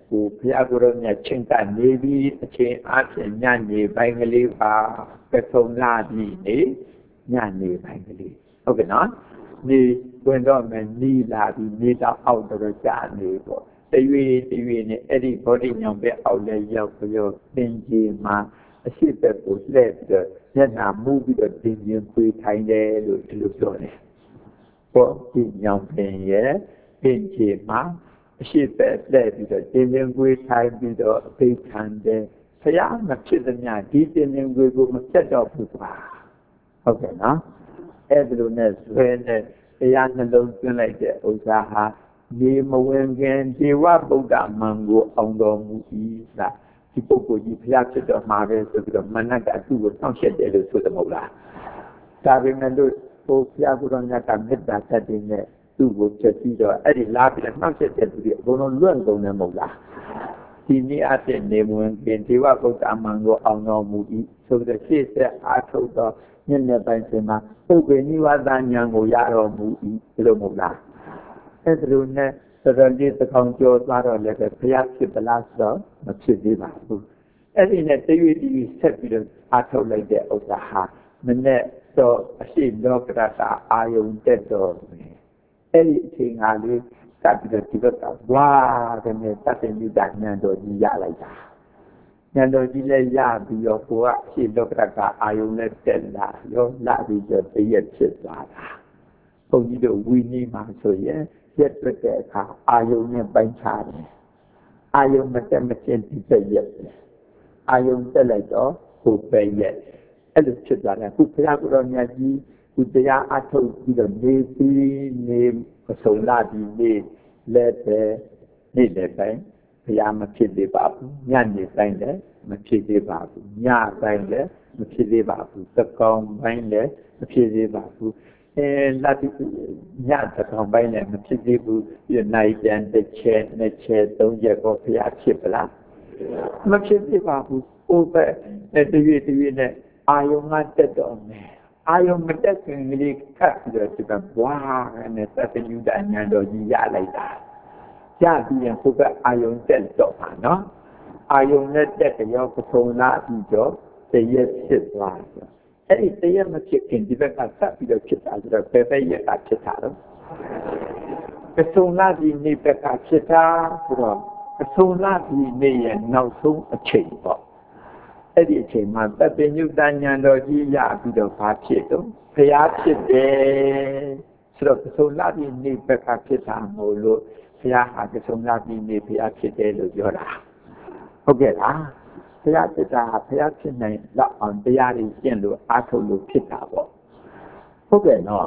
ကိုဘုရားကိုယ်တော်မြတ်ချင်းကနေပြီးအချိန်အားဖြင့်ညနေပိုင်းကလေးပါပထုံလာပြီးနေညနေပိုင်းကလေးဟုတ်ကဲ့နော်နေဝင်တော့မယ်နီးလာပြီးနေတော့အောက်တော့ကြာနေပေါ့တရွေ့နဲ့အဲ့ဒီဘောဓိညောင်ပဲအောက်လဲရောက်ပြီးတော့သင်ကြီးမှာအရှိဘက်ကိုလှည့်ပြီးတော့ညနာမှုပြီးတော့သင်ကြီးခွေထိုင်တယ်လို့ဒီလိုပြောတယ်ဘောဓိညောင်ပင်ရဲ့သင်ကြီးမှာအရှိပဲလက်ပြီးတော့တင်းတင်းကွေးထိုင်ပြီးတော့အဖိခံတယ်ဆရာမဖြစ်သမျှဒီတင်းတင်းကွေးကိုမပြတ်တော့ဘူးပါဟုတ်ကဲ့နော်အဲ့ဒီလိုနဲ့ဆွဲနဲ့တရားနှလုံးသွင်းလိုက်တဲ့ဥစ္စာဟာနေမဝင်ခင်ဒေဝဗုဒ္ဓမံကိုအောင်တော်မူ၏လားဒီပုဂ္ဂိုလ်ကြီးဘုရားဖြစ်တော်မှာပဲဆိုပြီးတော့မနက်ကသူ့ကိုနှောင့်ယှက်တယ်လို့ဆိုတယ်မဟုတ်လားဒါပေမဲ့လို့ဘုရားကိုယ်တော်မြတ်ကမေတ္တာတတ်တဲ့နဲ့သူ့ကိုချက်ပြီးတော့အဲ့ဒီလာပြီးနှောင့်ယှက်တဲ့သူတွေအကုန်လုံးလွတ်ကုန်တယ်မဟုတ်လားဒီနေ့အဖြစ်နေဝင်ခင်ဒေဝဗုဒ္ဓမံကိုအောင်တော်မူ၏ဆိုတဲ့ရှေ့ဆက်အားထုတ်တော့ညနေပိုင်းစဉ်မှာပုဂ္ဂိုလ်နိဝါဒဉာဏ်ကိုရတော်မူ၏ဒီလိုမဟုတ်လားအဲ့ဒီလိုနဲ့တော်တော်လေးသကောင်ကျော်သွားတော့လည်းဘုရားဖြစ်ပလားဆိုတော့မဖြစ်သေးပါဘူးအဲ့ဒီနဲ့တရွေ့ဆက်ပြီးတော့အားထုတ်လိုက်တဲ့ဥစ္စာဟာမနေ့တော့အရှိလောကရတာအာယုန်တက်တော့အဲ့ဒီအချိန်ကလေးစပြီးတော့ဒီဘက်ကဝါတဲ့နဲ့တတ်တဲ့မြတ်ဉာဏ်တော်ကြီးရလိုက်တာဉာဏ်တော်ကြီးလည်းရပြီးတော့ကိုကအရှိလောကရတာအာယုန်နဲ့တက်လာရောလာပြီးတော့တည့်ရဖြစ်သွားတာဘုန်းကြီးတို့ဝီနည်းမှာဆိုရင်ရက်ပြတဲ့အခါအာယုန်နဲ့ပိုင်းခြားတယ်အာယုန်မတက်မချင်းဒီပဲရက်အာယုန်တက်လိုက်တော့ဟိုပဲရက်အဲ့လိုဖြစ်သွားတယ်ခုဘုရားကိုယ်တော်မြတ်ကြီးဒီတရားအထုတ်ပြီးတော့နေပြီးနေအဆုံးလာပြီးနေလက်ပဲနေ့လည်းပိုင်းဘုရားမဖြစ်သေးပါဘူးညနေပိုင်းလည်းမဖြစ်သေးပါဘူးညပိုင်းလည်းမဖြစ်သေးပါဘူးသကောင်ပိုင်းလည်းမဖြစ်သေးပါဘူးလာတိညသကောင်ပိုင်းလည်းမဖြစ်သေးဘူးဒီနိုင်ပြန်တစ်ချက်နှစ်ချက်သုံးချက်ကိုဘုရားဖြစ်ပလားမဖြစ်သေးပါဘူးဟိုပဲတရွေ့နဲ့အာယုံကတက်တော့မယ်အာယုံမတက်ခင်ကလေးခတ်ပြီးတော့ဒီကဘွားနဲ့သတ္တညုတဉာဏ်တော်ကြီးရလိုက်တာရပြီးရင်ကိုယ်ကအာယုံတက်တော့မှာနော်အာယုံနဲ့တက်ကြောပထုံလာပြီးတော့တရက်ဖြစ်သွားတယ်အဲ့ဒီတရက်မဖြစ်ခင်ဒီဘက်ကဆက်ပြီးတော့ဖြစ်တာဆိုတော့ပဲရက်ကဖြစ်တာတော့ပထုံလာပြီးနေဘက်ကဖြစ်တာဆိုတော့ပထုံလာပြီးနေရဲ့နောက်ဆုံးအချိန်ပေါ့အဲ့ဒီအချိန်မှာတပ္ပညုတဉာဏ်တော်ကြီးရပြီးတော့ဘာဖြစ်တော့ဘုရားဖြစ်တယ်ဆိုတော့ပထုံလာပြီးနေဘက်ကဖြစ်တာမို့လို့ဘုရားဟာပထုံလာပြီးနေဘုရားဖြစ်တယ်လို့ပြောတာဟုတ်ကဲ့လားဘုရားဖြစ်တာဘုရားဖြစ်နိုင်တော့အောင်တရားတွေကျင့်လို့အားထုတ်လို့ဖြစ်တာပေါ့ဟုတ်ကဲ့နော်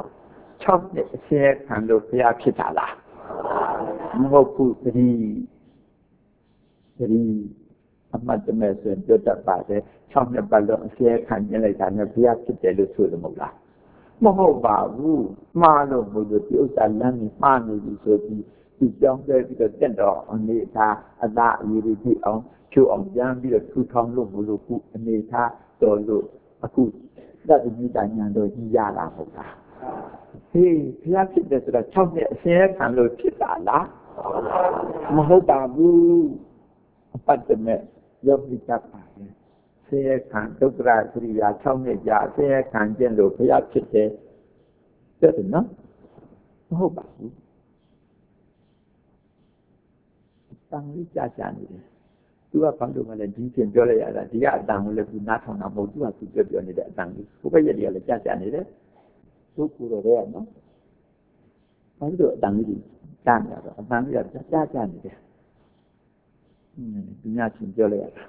6နှစ်အရှင်းခံလို့ဘုရားဖြစ်တာလားမဟုတ်ဘူးသတိအမှတ်တမဲ့ဆိုရင်ပြောတတ်ပါတယ်6နှစ်ပတ်လုံးအရှင်းခံကျင့်လိုက်တာနဲ့ဘုရားဖြစ်တယ်လို့ဆိုတယ်မဟုတ်လားမဟုတ်ပါဘူးမှားလို့မလို့ဒီဥစ္စာလမ်းကြီးမှားနေပြီဆိုပြီးဒီကြောင်းတဲ့ပြီးတော့တက်တော့အနေထားအသာအရေးကြီးအောင်ချိုးအောင်ပြန်ပြီးတော့ထူထောင်လို့မလို့ခုအနေထားတော်လို့အခုသတ္တဉာဏ်ဉာဏ်တော်ကြီးရလာဟုတ်လားဟေးဘုရားဖြစ်တယ်ဆိုတာ6နှစ်အရှင်းခံလို့ဖြစ်တာလားမဟုတ်ပါဘူးအပတ်တမဲ့ယောဂိတတ်ပါတယ်ဆင်းရဲခံဒုက္ခရစရိယာ6နှစ်ကြာဆင်းရဲခံကျင့်လို့ဘုရားဖြစ်တယ်တဲ့နော်မဟုတ်ပါဘူးတန်လေးကြာနေတယ်သူကဘာလို့မလဲဒီပြင်ပြောလိုက်ရတာဒီကအတန်ကိုလည်းသူနားထောင်တာမဟုတ်သူကသူပြောနေတဲ့အတန်လေးဘုဘရက်တွေကလည်းကြာနေတယ်သူ့ကိုယ်တော်ရဲ့နော်ဘာလို့အတန်လေးကြာနေတော့အတန်လေးကကြာနေတယ်သူများချင်းပြောလိုက်ရတာ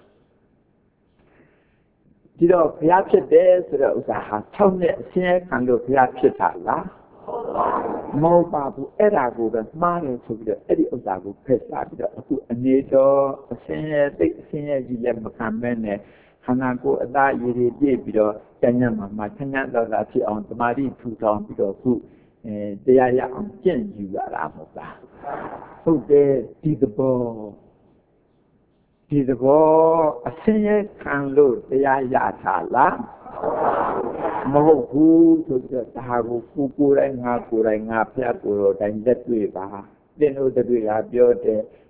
ဒီတော့ဘုရားဖြစ်တယ်ဆိုတော့ဥစ္စာဟာ6နှစ်အရှင်းခံလို့ဘုရားဖြစ်တာလားမဟုတ်ပါဘူးအဲ့ဒါကိုပဲမှားတယ်ဆိုပြီးတော့အဲ့ဒီဥစ္စာကိုဖယ်ရှားပြီးတော့အခုအနေတော်အရှင်းရဲ့သိအရှင်းရဲ့ကြီးလည်းမခံမဲနဲ့ခန္ဓာကိုယ်အသားရည်ရည်ပြည့်ပြီးတော့ကျမ်းမှာချမ်းသာတော်တာဖြစ်အောင်သမာဓိထူထောင်ပြီးတော့ခုတရားရအောင်ကျင့်ယူရတာမဟုတ်လားဟုတ်တယ်ဒီသဘောအရှင်းရဲ့ခံလို့တရားရတာလားမဟုတ်ဘူးဆိုတော့ဒါကိုကိုယ်တိုင်ငါဘုရားကိုယ်တော်တိုင်းလက်တွေ့ပါသင်တို့တွေကပြောတယ်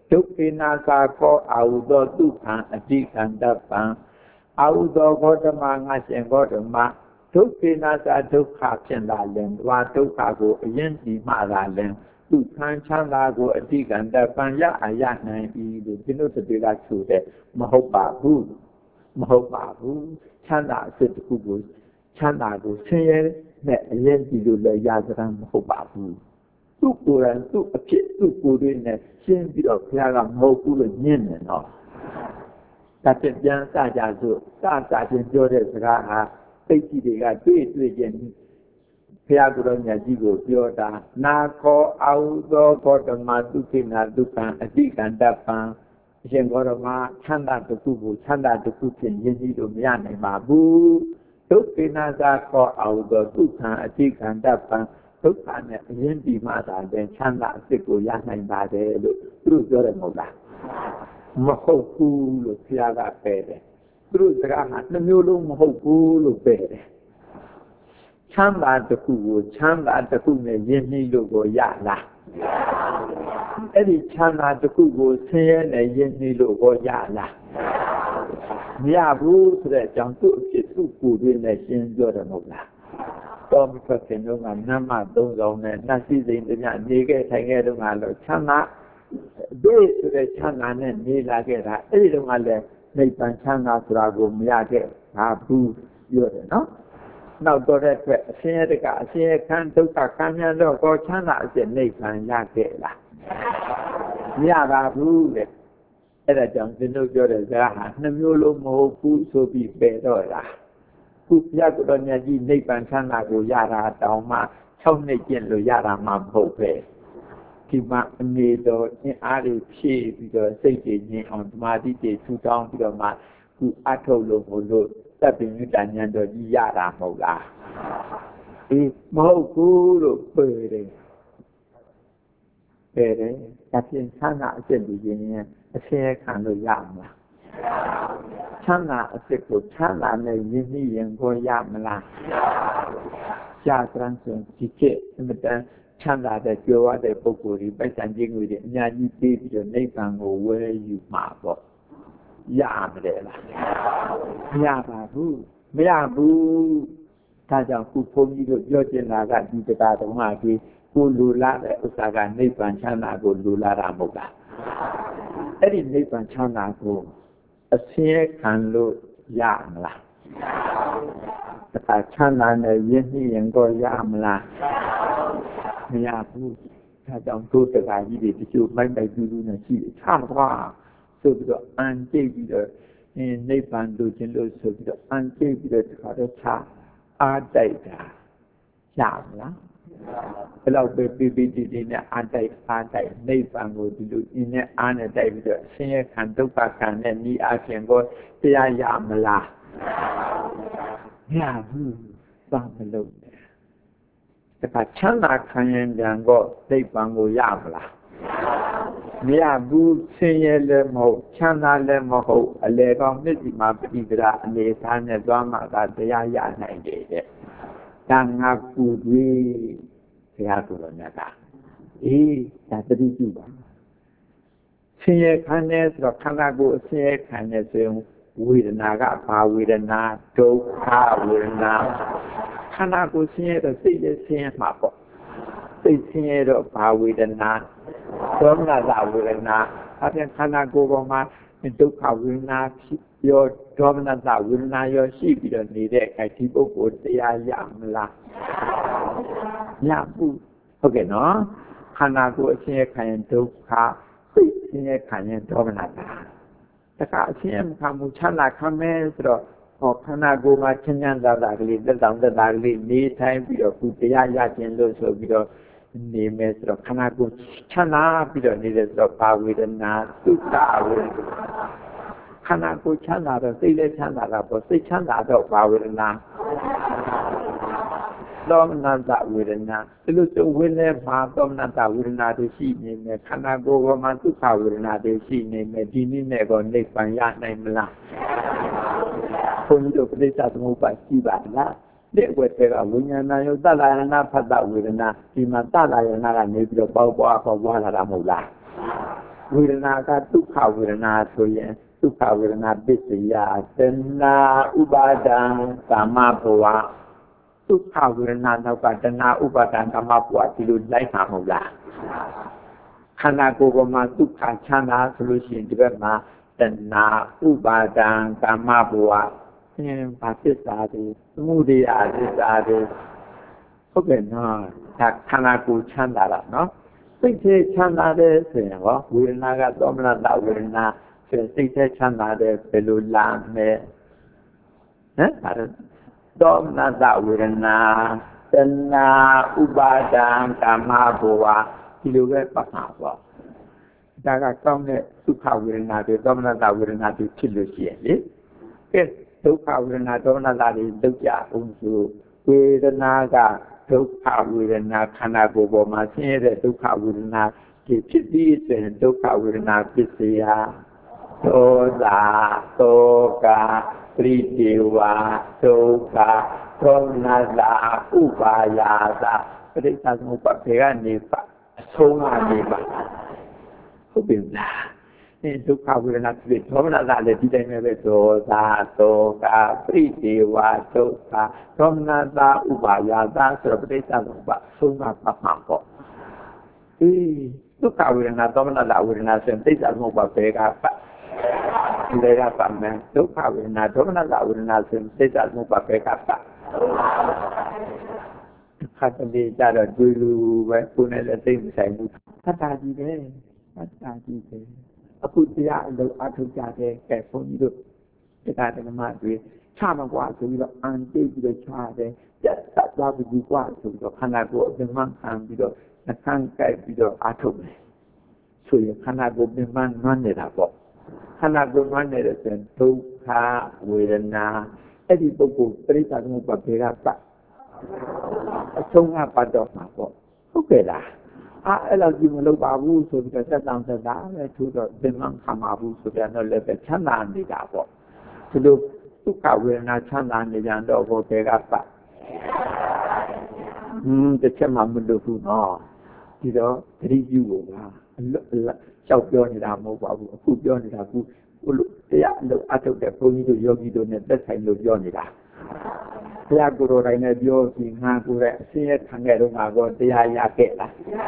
ဒုက္ခိနာသာခောအာဟုသောဒုက္ခံအတိကံတပံအာဟုသောဂေါတမငါရှင်ဂေါတမဒုက္ခိနာသာဒုက္ခဖြစ်လာလင်ဝါဒုက္ခကိုအရင်ဒီမှလာလင်ဒုက္ခံချမ်းသာကိုအတိကံတပံရအရနိုင်ပြီလို့ဒီလိုတည်းကဆိုတဲ့မဟုတ်ပါဘူးမဟုတ်ပါဘူးချမ်းသာအစစ်တစ်ခုကိုချမ်းသာကိုဆင်းရဲနဲ့အရင်ဒီလိုလည်းရစမ်းမဟုတ်ပါဘူးသူ့ကိုယ်တိုင်သူ့အဖြစ်သူ့ကိုယ်တွင်းနဲ့ရှင်းပြီးတော့ဘုရားကမဟုတ်ဘူးလို့ညင်းတယ်နော်ဒါပြန်ပြန်စကြစို့စချင်းပြောတဲ့စကားဟာသိတိတွေကတွေ့ချင်းဘုရားကိုယ်တော်မြတ်ကြီးကိုပြောတာနာခောအာဟုသောဂေါတမသုခိနာဒုက္ခံအတိကံတပံအရှင်ဂေါတမချမ်းသာတစ်ခုကိုချမ်းသာတစ်ခုဖြင့်ယဉ်ကျေးလို့မရနိုင်ပါဘူးဒုက္ခိနာသာခောအာဟုသောဒုက္ခံအတိကံတပံဒုက္ခနဲ့အရင်ဒီမှသာတဲ့ချမ်းသာအစ်ကိုရနိုင်ပါတယ်လို့သူတို့ပြောတယ်မဟုတ်လားမဟုတ်ဘူးလို့ဘုရားကပြောတယ်သူတို့စကားဟာနှမျိုးလုံးမဟုတ်ဘူးလို့ပြောတယ်ချမ်းသာတစ်ခုကိုချမ်းသာတစ်ခုနဲ့ယဉ်ကျေးလို့ကိုရလားအဲ့ဒီချမ်းသာတစ်ခုကိုဆင်းရဲနဲ့ယဉ်ကျေးလို့ကိုရလားမရဘူးဆိုတဲ့အကြောင်းသူ့အဖြစ်သူ့ကိုယ်တွင်းနဲ့ရှင်းပြောတယ်မဟုတ်လားတော်မဖြစ်ခင်တော့ကနမသုံးဆောင်နဲ့နှက်စီစိန်တည်းနေခဲ့ထိုင်ခဲ့တော့ကလို့ချမ်းသာဒိဆိုတဲ့ချမ်းသာနဲ့နေလာခဲ့တာအဲ့ဒီတော့ကလည်းနိဗ္ဗာန်ချမ်းသာဆိုတာကိုမရခဲ့ပါဘူးပြောတယ်နော်နောက်တော့တဲ့အတွက်အရှင်ရတကအရှင်ရခံဒုက္ခခံရတော့ကိုချမ်းသာအစစ်နိဗ္ဗာန်ရခဲ့လားမရပါဘူးတဲ့အဲ့ဒါကြောင့်ဒီလိုပြောတဲ့စကားဟာနှမျိုးလုံးမဟုတ်ဘူးဆိုပြီးပယ်တော့တာခုဘုရားကိုယ်တော်မြတ်ကြီးနိဗ္ဗာန်ချမ်းသာကိုရတာတောင်မှ6နှစ်ကျင့်လို့ရတာမှမဟုတ်ပဲဒီမှာအနေတော်အင်းအားတွေဖြည့်ပြီးတော့စိတ်တွေငြိမ်အောင်ဓမ္မတိတွေထူထောင်ပြီးတော့မှခုအထုတ်လို့မလို့တပ်ပိညုတဉာဏ်တော်ကြီးရတာမဟုတ်လားဒီမဟုတ်ဘူးလို့ပြောတယ်ဒါဖြင့်ချမ်းသာအစစ်လူချင်းအဆင်းရဲခံလို့ရမလားချမ်းသာအစစ်ကိုချမ်းသာနဲ့ယဉ်ကျေးရင်ကိုရမလားရှားစမ်းစွန်ဒီကျက်အမတန်ချမ်းသာတဲ့ကြွယ်ဝတဲ့ပုဂ္ဂိုလ်ဒီပိုက်ဆံကြီးငွေတွေအများကြီးပေးပြီးတော့နိဗ္ဗာန်ကိုဝယ်ယူမှာပေါ့ရမလဲလားမရပါဘူးမရဘူးဒါကြောင့်ခုဘုန်းကြီးတို့ပြောချင်တာကဒီတရားတော်မှာဒီကိုလူလာတဲ့ဥစ္စာကနိဗ္ဗာန်ချမ်းသာကိုလူလာတာမဟုတ်လားအဲ့ဒီနိဗ္ဗာန်ချမ်းသာကိုအဆင်းရဲခံလို့ရမလားဒါချမ်းသာနဲ့ယဉ်ကျေးရင်ကိုရမလားမရဘူးဒါကြောင့်တို့တရားကြီးတွေတချို့မိုက်မိုက်ကျူးကျူးနဲ့ရှိတယ်ချမ်းသာဆိုပြီးတော့အန်ကျိတ်ပြီးတော့နိဗ္ဗာန်လိုချင်လို့ဆိုပြီးတော့အန်ကျိတ်ပြီးတော့ဒီခါတော့ချအားတိုက်တာရမလားဘယ်တော့ပဲပြီးဒီနဲ့အားတိုက်နိဗ္ဗာန်ကိုဒီလိုအင်းနဲ့အားနဲ့တိုက်ပြီးတော့ဆင်းရဲခံဒုက္ခခံနဲ့ဤအခြင်းကိုတရားရမလားမရဘူးဘာမလို့လဲဒါကချမ်းသာခံရင်ပြန်တော့နိဗ္ဗာန်ကိုရမလားမရဘူးဆင်းရဲလည်းမဟုတ်ချမ်းသာလည်းမဟုတ်အလေကောင်းမြစ်ဒီမှာပฏิပဒါအနေထားနဲ့သွားမှသာတရားရနိုင်တယ်တဲ့ဒါငါကူပြီးဘုရားကိုယ်တော်မြတ်ကဒါတတိပြုပါဆင်းရဲခံနေဆိုတော့ခန္ဓာကိုယ်အဆင်းရဲခံနေဆိုရင်ဝေဒနာကဘာဝေဒနာဒုက္ခဝေဒနာခန္ဓာကိုယ်ဆင်းရဲတော့စိတ်လည်းဆင်းရဲမှာပေါ့စိတ်ဆင်းရဲတော့ဘာဝေဒနာဒေါမနတဝေဒနာအပြင်ခန္ဓာကိုယ်ပေါ်မှာဒုက္ခဝေဒနာဖြစ်ရောဒေါမနတဝေဒနာရောရှိပြီးတော့နေတဲ့အခါဒီပုဂ္ဂိုလ်တရားရမလားရဘူးဟုတ်ကဲ့နော်ခန္ဓာကိုယ်အဆင်းရဲခံရင်ဒုက္ခစိတ်ဆင်းရဲခံရင်ဒေါမနတတခါအဆင်းရဲခံမှုချမ်းသာခံမယ်ဆိုတော့ခန္ဓာကိုယ်မှာချမ်းချမ်းသာသာကလေးသက်ဆောင်သက်သာကလေးနေထိုင်ပြီးတော့ခုတရားရခြင်းလို့ဆိုပြီးတော့နေမယ်ဆိုတော့ခန္ဓာကိုယ်ချမ်းသာပြီးတော့နေတဲ့ဆိုတော့ဘာဝေဒနာသုခဝေဒနာခန္ဓာကိုယ်ချမ်းသာတော့စိတ်လည်းချမ်းသာတာပေါ့စိတ်ချမ်းသာတော့ဘာဝေဒနာဒေါမနတဝေဒနာဒီလိုဆိုဝိနည်းမှာဒေါမနတဝေဒနာတွေရှိနေမယ်ခန္ဓာကိုယ်ပေါ်မှာသုခဝေဒနာတွေရှိနေမယ်ဒီနည်းနဲ့ကောနိဗ္ဗာန်ရနိုင်မလားဘုန်းကြီးတို့ပြိဿသမုပ္ပါရှိပါလားတဲ့ဝေတဲ့ကဝိညာဏယောတလာယနာဖတ်တဝေဒနာဒီမှာတလာယနာကနေပြီးတော့ပေါပွားလာတာမဟုတ်လားမဝေဒနာကဒုက္ခဝေဒနာဆိုရင်ဒုက္ခဝေဒနာပစ္စယတဏှာဥပါဒံကာမဘဝဒုက္ခဝေဒနာနောက်ကတဏှာဥပါဒံကာမဘဝဒီလိုလိုက်မှာမဟုတ်လားခန္ဓာကိုယ်ပေါ်မှာဒုက္ခချမ်းသာဆိုလို့ရှိရင်ဒီဘက်မှာတဏှာဥပါဒံကာမဘဝဘာသစ္စာတွေသမုဒိယသစ္စာတွေဟုတ်ကဲ့နော်ဒါခန္ဓာကိုယ်ချမ်းသာတာနော်စိတ်ထဲချမ်းသာတယ်ဆိုရင်ဟောဝေဒနာကသောမနတဝေဒနာဆိုရင်စိတ်ထဲချမ်းသာတယ်ဘယ်လိုလာမယ်ဟမ်သောမနတဝေဒနာတဏှာဥပါဒံကာမဘဝဒီလိုပဲပတ်မှာပေါ့ဒါကကောင်းတဲ့ဒုက္ခဝေဒနာတွေသောမနတဝေဒနာတွေဖြစ်လို့ရှိရင်လေကဲဒုက္ခဝေဒနာသောမနတတွေဒုက္ခအောင်ဆိုဝေဒနာကဒုက္ခဝေဒနာခန္ဓာကိုယ်ပေါ်မှာဆင်းရဲတဲ့ဒုက္ခဝေဒနာဒီဖြစ်ပြီးဆိုရင်ဒုက္ခဝေဒနာပစ္စယဒေါသတောကပရိဒေဝဒုက္ခသောမနတဥပါယတာပရိစ္ဆသမုပ္ပါဒေကနေပါအဆုံးအနေပါဟုတ်ပြီလားဒီဒုက္ခဝေဒနာဖြစ်သောမနတလည်းဒီတိုင်းပဲဒေါသတောကပရိဒေဝဒုက္ခသောမနတဥပါယတာဆိုတော့ပရိစ္ဆသမုပ္ပါဆုံးမှာပတ်မှာပေါ့ဒီဒုက္ခဝေဒနာသောမနတဝေဒနာဆိုရင်ပရိစ္ဆသမုပ္ပါဘေကပတ်လေကပတ်မယ်ဒုက္ခဝေဒနာသောမနတဝေဒနာဆိုရင်ပရိစ္ဆသမုပ္ပါဘေကပတ်ခတ်တဲ့ကြတော့ဒူလူပဲကိုယ်နဲ့လည်းသိမဆိုင်ဘူးသတ္တာကြီးပဲသတ္တာကြီးပဲအခုတရားအလုပ်အထုတ်ကြတဲ့ကဲဘုန်းကြီးတို့တရားဓမ္မတွေချမှာกว่าဆိုပြီးတော့အန်တိတ်ပြီးတော့ချတယ်ပြတ်တတ်သွားပြီးกว่าဆိုပြီးတော့ခန္ဓာကိုယ်အပြင်းမှန်ခံပြီးတော့နှခမ်းကြိုက်ပြီးတော့အထုတ်တယ်ဆိုရင်ခန္ဓာကိုယ်ပြင်းမှန်နွမ်းနေတာပေါ့ခန္ဓာကိုယ်နွမ်းနေတဲ့ဆိုရင်ဒုက္ခဝေဒနာအဲ့ဒီပုဂ္ဂိုလ်ပရိစ္ဆာသမုပ္ပါဒေကပတ်အဆုံးကပတ်တော့မှာပေါ့ဟုတ်ကဲ့လားအဲ့လိုကြည့်မလို့ပါဘူးဆိုပြီးတော့သက်တောင်သက်တာပဲသူတော့သင်္မှန်ခံပါဘူးဆိုပြန်တော့လည်းပဲချမ်းသာနေတာပေါ့ဒီလိုဒုက္ခဝေဒနာချမ်းသာနေကြတော့ဘုရားကပတ်တစ်ချက်မှမလို့ဘူးနော်ဒီတော့သတိပြုဖို့ပါကြောက်ပြောနေတာမဟုတ်ပါဘူးအခုပြောနေတာကတရားအလုပ်အထုတ်တဲ့ဘုန်းကြီးတို့ယောဂီတို့နဲ့သက်ဆိုင်လို့ပြောနေတာဘုရားကိုယ်တော်တိုင်နဲ့ပြောပြီးငါကိုယ်ရဲ့အစင်းရခံခဲ့တော့ငါကောတရားရခဲ့လား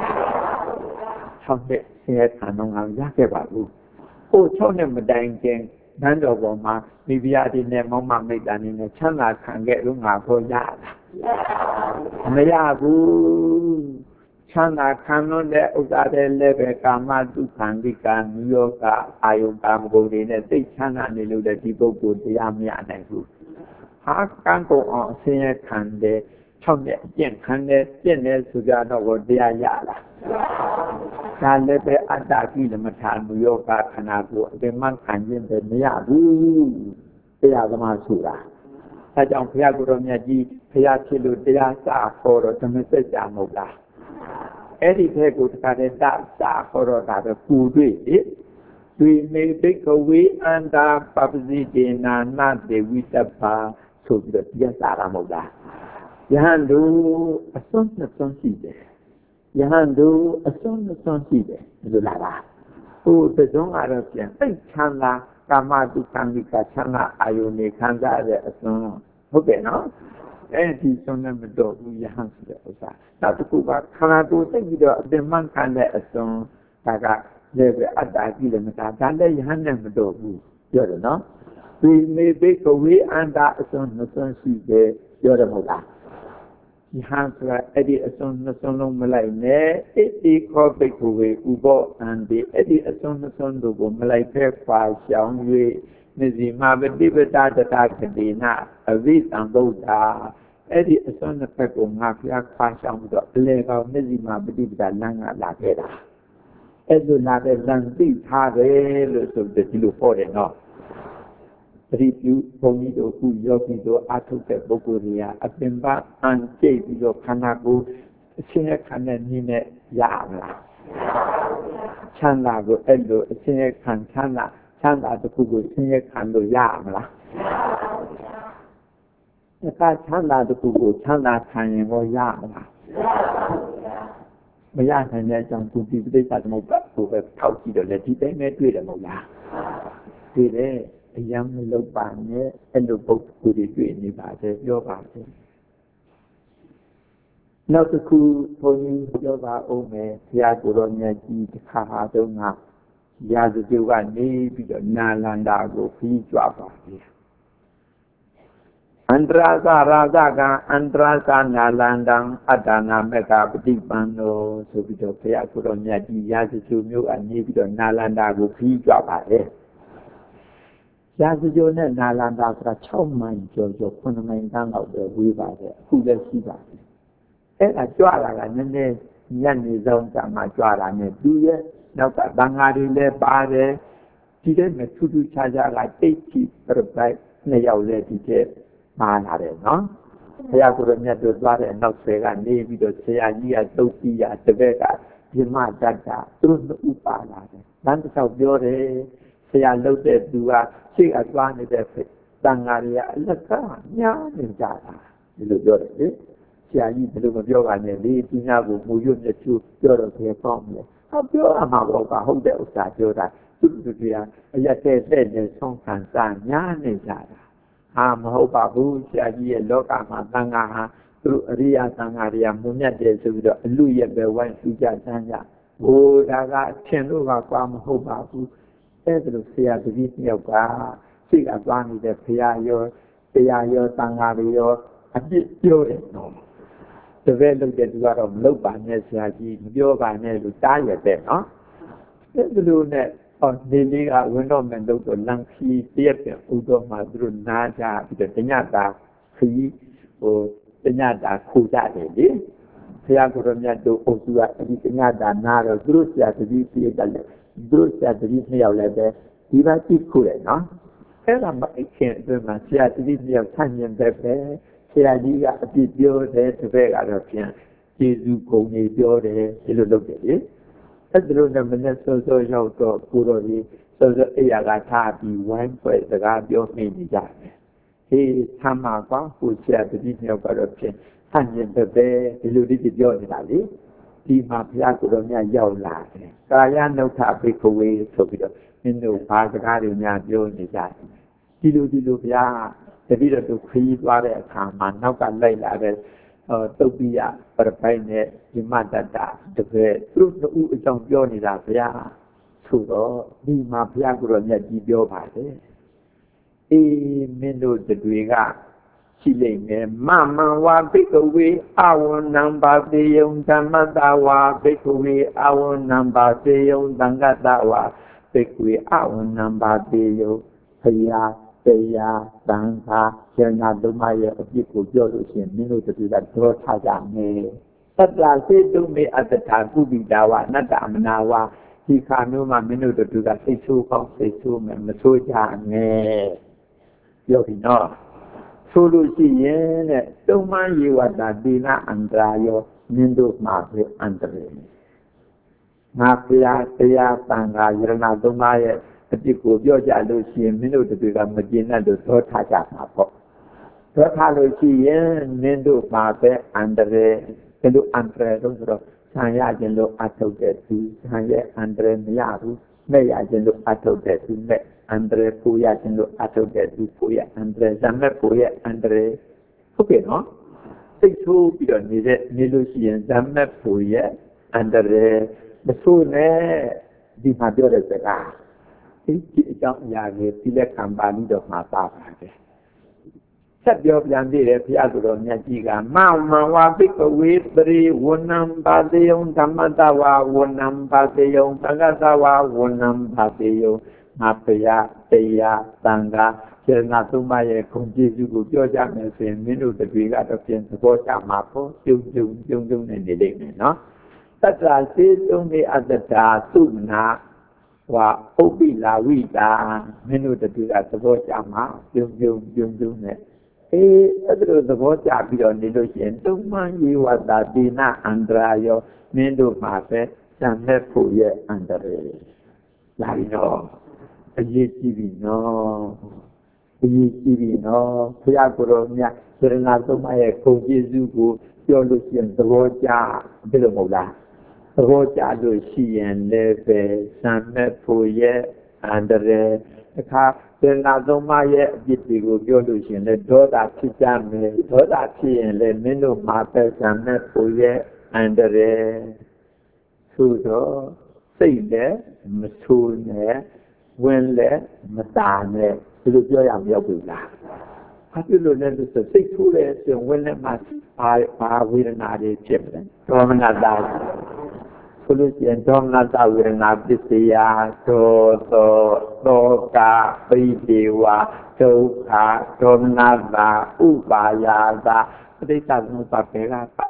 6နှစ်ဆင်းရဲခံတော့ငါရခဲ့ပါဘူးဟို6နှစ်မတိုင်ခင်နန်းတော်ပေါ်မှာမိဖုရားဒီနဲ့မောင်မမိတ်တန်နေနဲ့ချမ်းသာခံခဲ့တော့ငါကောရလားမရဘူးချမ်းသာခံလို့တဲ့ဥစ္စာတွေလည်းပဲကာမတုခံတိကံယောဂအာယုကာမဂုဏ်တွေနဲ့သိချမ်းသာနေလို့တဲ့ဒီပုဂ္ဂိုလ်တရားမရနိုင်ဘူးဟာကံကုန်အောင်ဆင်းရဲခံတယ်6နှစ်အကျင့်ခံတယ်ပြင့်တယ်ဆိုကြတော့တရားရလားဒါလည်းပဲအတ္တကိလမထာနုယောဂခန္ဓာကိုယ်အပြင်မှခံခြင်းပဲမရဘူးတရားသမားဆိုတာအဲကြောင့်ဘုရားကိုယ်တော်မြတ်ကြီးဘုရားဖြစ်လို့တရားစခေါ်တော့ဓမ္မစကြာမဟုတ်လားအဲ့ဒီဘက်ကိုတခါတည်းစခေါ်တော့တာပဲပူတွေ့လေတွေမေဘိကဝေအန္တာပပစီတေနာနတေဝိတ္တပါဆိုပြီးတော့တရားစာရမဟုတ်လားယဟန်တို့အစွန်းနှစ်စွန်းရှိတယ်ယဟန်တို့အစွန်းနှစ်စွန်းရှိတယ်လို့လာတာဟိုတစုံကတော့ပြန်သိချမ်းသာကာမတုခံမိကချမ်းသာအာယုန်နေခံစားတဲ့အစွန်းဟုတ်ကဲ့နော်အဲ့ဒီစွန်းနဲ့မတော်ဘူးယဟန်ဆိုတဲ့ဥစ္စာနောက်တစ်ခုကခန္ဓာကိုယ်သိပြီးတော့အပင်မှန်ခံတဲ့အစွန်းဒါကလည်းပဲအတ္တကြီးလည်းမတာဒါလည်းယဟန်နဲ့မတော်ဘူးပြောတယ်နော်ဒီမေဘိကဝေအန္တာအစွန်းနှစ်စွန်းရှိတယ်ပြောတယ်မဟုတ်လားယဟန်ဆိုတာအဲ့ဒီအစွန်းနှစ်စွန်းလုံးမလိုက်နဲ့ဣတိခောဘိကဝေဥပောအန္တိအဲ့ဒီအစွန်းနှစ်စွန်းတို့ကိုမလိုက်ဖဲခွာရှောင်၍နိစီမပฏิပတာတတခတိနာအဝိသံဗုဒ္ဓအဲ့ဒီအစွန်းနှစ်ဖက်ကိုငါဖျားခွာရှောင်ပြီးတော့အလေကောင်နိစီမပฏิပတာလမ်းကလာခဲ့တာအဲ့လိုလာတဲ့လမ်းသိထားတယ်လို့ဆိုပြီးဒီလိုဟောတယ်နော်ပရိပြုဘုံကြီးတို့ခုယောဂီတို့အထုတ်တဲ့ပုဂ္ဂိုလ်တွေကအပင်ပအန်ကျိတ်ပြီးတော့ခန္ဓာကိုယ်အရှင်းရခံတဲ့နည်းနဲ့ရမလားချမ်းသာကိုအဲ့လိုအရှင်းရခံချမ်းသာတစ်ခုကိုရှင်းရခံလို့ရမလားအခါချမ်းသာတစ်ခုကိုချမ်းသာခံရင်တော့ရမလားမရနိုင်တဲ့အကြောင်းသူဒီပြိဿသမုပ္ပါကိုပဲထောက်ကြည့်တော့လေဒီတိုင်းပဲတွေ့တယ်မဟုတ်လားတွေ့တယ်အယံမလုပ်ပါနဲ့အဲ့လိုပုဂ္ဂိုလ်တွေတွေ့နေပါတယ်ပြောပါတယ်နောက်တစ်ခုဘုန်းကြီးပြောပါဦးမယ်ဘုရားကိုယ်တော်မြတ်ကြီးတစ်ခါတုန်းကရာဇဂိုကနေပြီးတော့နာလန္ဒာကိုခီးကြွပါတယ်အန္တရာသရာဇကအန္တရာသနာလန္ဒံအတ္တနာမေကပฏิပန္နောဆိုပြီးတော့ဘုရားကိုယ်တော်မြတ်ကြီးရာဇဂိုမျိုးအနေပြီးတော့နာလန္ဒာကိုခီးကြွပါတယ်ရာဇဂိုနဲ့နာလန္ဒာဆိုတာ6မိုင်ကျော်9မိုင်တန်းလောက်ပဲဝေးပါတယ်အခုလည်းရှိပါတယ်အဲ့ဒါကြွလာကနည်းနည်းညနေဆောင်ကြမှာကြွလာနဲ့သူရဲ့နောက်ကတန်ဃာတွေလည်းပါတယ်ဒီတဲ့မဲ့ထူးထူးခြားခြားကတိတ်ချိပြပိုက်နှစ်ယောက်လည်းဒီတဲ့မှားလာတယ်နော်ဘုရားကိုယ်တော်မြတ်တို့သွားတဲ့နောက်ဆွဲကနေပြီးတော့ဆရာကြီးကသုတ်တိရတပည့်ကဒီမတတ်တာသူတို့ဥပါလာတယ်လမ်းတစ်လျှောက်ပြောတယ်ဆရာလှုပ်တဲ့သူကရှေ့ကသွားနေတဲ့တန်ဃာတွေကအလကားညားနေကြတာဒီလိုပြောတယ်လေဆရာကြီးဘယ်လိုမပြောပါနဲ့လေသူများကိုမူရွတ်မြတ်ချူပြောတော့ဘယ်ကောင်းမလဲဟောပြောရမှာပေါ့ကဟုတ်တဲ့ဥစ္စာပြောတာသူတို့ကအရက်တဲ့နဲ့ဆုံးခံစားညားနေကြတာဟာမဟုတ်ပါဘူးဆရာကြီးရဲ့လောကမှာသံဃာဟာသူတို့အရိယာသံဃာတွေကမုန်မြတ်တယ်ဆိုပြီးတော့အလူရဲ့ပဲဝိုင်းပြကြစမ်းကြဘိုးဒါကအထင်လို့ကကွာမဟုတ်ပါဘူးအဲ့ဒါလို့ဆရာတပည့်တယောက်ကစိတ်ကသွားနေတဲ့ဘုရားရောတရားရောသံဃာတွေရောအပြစ်ပြောတယ်နော်တပည့်လုပ်တဲ့သူကတော့မလုပ်ပါနဲ့ဆရာကြီးမပြောပါနဲ့လို့တားရတဲ့နော်အဲ့ဒါလို့နဲ့ဒီလေးကဝင်တော့မယ်လို့တော့လမ်းခီးတရက်ပြန်ဥတော်မှာသူတို့နားကြပြီးတော့တညတာခီးတညတာခူကြတယ်လေဘုရားကိုယ်တော်မြတ်တို့အုပ်စုကဒီတညတာနားတော့သူတို့ဆရာတပည့်ပြည့်တယ်လေသူတို့ဆရာတပည့်နှစ်ယောက်လည်းပဲဒီဘက်ကြည့်ခုတယ်နော်အဲ့ဒါမအချင်းအတွင်းမှာဆရာတပည့်နှစ်ယောက်ဆန့်ကျင်တဲ့ပဲဆရာကြီးကအပြစ်ပြောတယ်တပည့်ကတော့ပြန်ကျေးဇူးကုန်နေပြောတယ်ဒီလိုလုပ်တယ်လေအဲ့ဒါလို့လည်းမနေ့စောစောရောက်တော့ကိုတော်ကြီးစောစောအိယာကထားပြီးဝိုင်းဖွဲ့စကားပြောနေကြတယ်ဟေးသမ်းပါကွာကိုဆရာတပည့်နှစ်ယောက်ကတော့ပြန်ဆန့်ကျင်တဲ့ပဲဒီလိုဒီပြောနေတာလေဒီမှာဘုရားကိုယ်တော်မြတ်ရောက်လာတယ်ကာယနုဋ္ဌဘိက္ခဝေဆိုပြီးတော့မင်းတို့ဘာစကားတွေများပြောနေကြတယ်ဒီလိုဘုရားတပည့်တော်တို့ခရီးသွားတဲ့အခါမှာနောက်ကလိုက်လာတဲ့တုတ်ပိယပရပိုင်နဲ့ဒီမတ္တတပည့်သူတို့နှစ်ဦးအကြောင်းပြောနေတာဘုရားဆိုတော့ဒီမှာဘုရားကိုယ်တော်မြတ်ကြီးပြောပါတယ်အေးမင်းတို့တွေကရှိလိမ့်မယ်မမံဝါဘိက္ခဝေအဝနံပါတိယံဓမ္မတဝါဘိက္ခဝေအဝနံပါတိယံသံဃတဝါဘိက္ခဝေအဝနံပါတိယံဖယာတရားသံဃာကျန်တာတို့မှရဲ့အပြစ်ကိုပြောလို့ရှိရင်မင်းတို့တွေကတော်ထားကြမယ်သတ္တစေတုမေအတ္တထာကုပိတာဝအနတ္တအမနာဝဒီခါမျိုးမှာမင်းတို့တွေကစိတ်ဆိုးကောင်းစိတ်ဆိုးမယ်မဆိုးကြနဲ့ပြောပြီးတော့ဆိုလို့ရှိရင်တဲ့သုံးမယေဝတာတိနာအန္တရာယောမင်းတို့မှာပဲအန္တရာယ်ငါဖရာတရားသံဃာယရဏသုံးပါးရဲ့အပြစ်ကိုပြောကြလို့ရှိရင်မင်းတို့တွေကမကျင်တတ်လို့သောထားကြမှာပေါ့သောထားလို့ရှိရင်မင်းတို့မှာပဲအန္တရာယ်ဘယ်လိုအန္တရာယ်လို့ဆိုတော့ဆံရခြင်းလို့အထုတ်တဲ့သူဆံရဲ့အန္တရာယ်မရဘူးမဲ့ရခြင်းလို့အထုတ်တဲ့သူမဲ့အန္တရာယ်ပူရခြင်းလို့အထုတ်တဲ့သူပူရအန္တရာယ်ဇမက်ပူရအန္တရာယ်ဟုတ်ကဲ့နော်စိတ်ဆိုးပြီးတော့နေလို့ရှိရင်ဇမက်ပူရအန္တရာယ်မဆိုးနဲ့ဒီမှာပြောတဲ့စကားဒီအကြောင်းအရာတွေဒီလက်ခံပါဠိတော်မှာပါပါတယ်ဆက်ပြောပြန်သေးတယ်ဘုရားတော်မြတ်ကြီးကမမံဝါဘိက္ခဝေပရိဝဏံပါတိယံဓမ္မတဝါဝဏံပါတိယံသံဃတဝါဝဏံပါတိယံငါဖရာတရားသံဃာကျန်တာသုံးပါးရဲ့ခုံကျေးဇူးကိုပြောကြမယ်ဆိုရင်မင်းတို့တွေကတော့ပြန်သဘောကျမှာပေါ့ပြုံနဲ့နေလိမ့်မယ်နော်သတ္တစေတုံးမေအတ္တသုမနာဝါဥပ္ပိလာဝိတာမင်းတို့တွေကသဘောကျမှာပြုံနဲ့အဲ့ဒါလိုသဘောကျပြီးတော့နေလို့ရှိရင်သုံးမယေဝတာတိနာအန္တရာယောမင်းတို့မှာပဲစံမဲ့ဖို့ရဲ့အန္တရာယ်လာပြီနော်အရေးကြီးပြီနော်ဘုရားကိုယ်တော်မြတ်စေရနာသုံးပါးရဲ့ခုံကျေးဇူးကိုပြောလို့ရှိရင်သဘောကျဘယ်လိုမဟုတ်လားဘောကြလို့ရှိရင်လည်းပဲစံမဲ့ဖို့ရဲ့အန္တရာယ်အခါစေနာသုံးပါးရဲ့အပြစ်တွေကိုပြောလို့ရှိရင်လည်းဒေါသဖြစ်ကြမယ်ဒေါသဖြစ်ရင်လည်းမင်းတို့မှာပဲစံမဲ့ဖို့ရဲ့အန္တရာယ်ဆိုတော့စိတ်လည်းမဆိုးနဲ့ဝင်လည်းမတာနဲ့ဒီလိုပြောရမရောက်ဘူးလားဘာဖြစ်လို့လဲဆိုစိတ်ဆိုးတယ်ဆိုဝင်လည်းမဘာဝေဒနာတွေဖြစ်တယ်ဒေါမနတာဆိုလို့ရှိရင်ဒေါမနတာဝေဒနာပစ္စယသောသောကပိဒေဝဒုက္ခဒေါမနတာဥပါယတာပဋိစ္စသမုပ္ပါဒေကပါ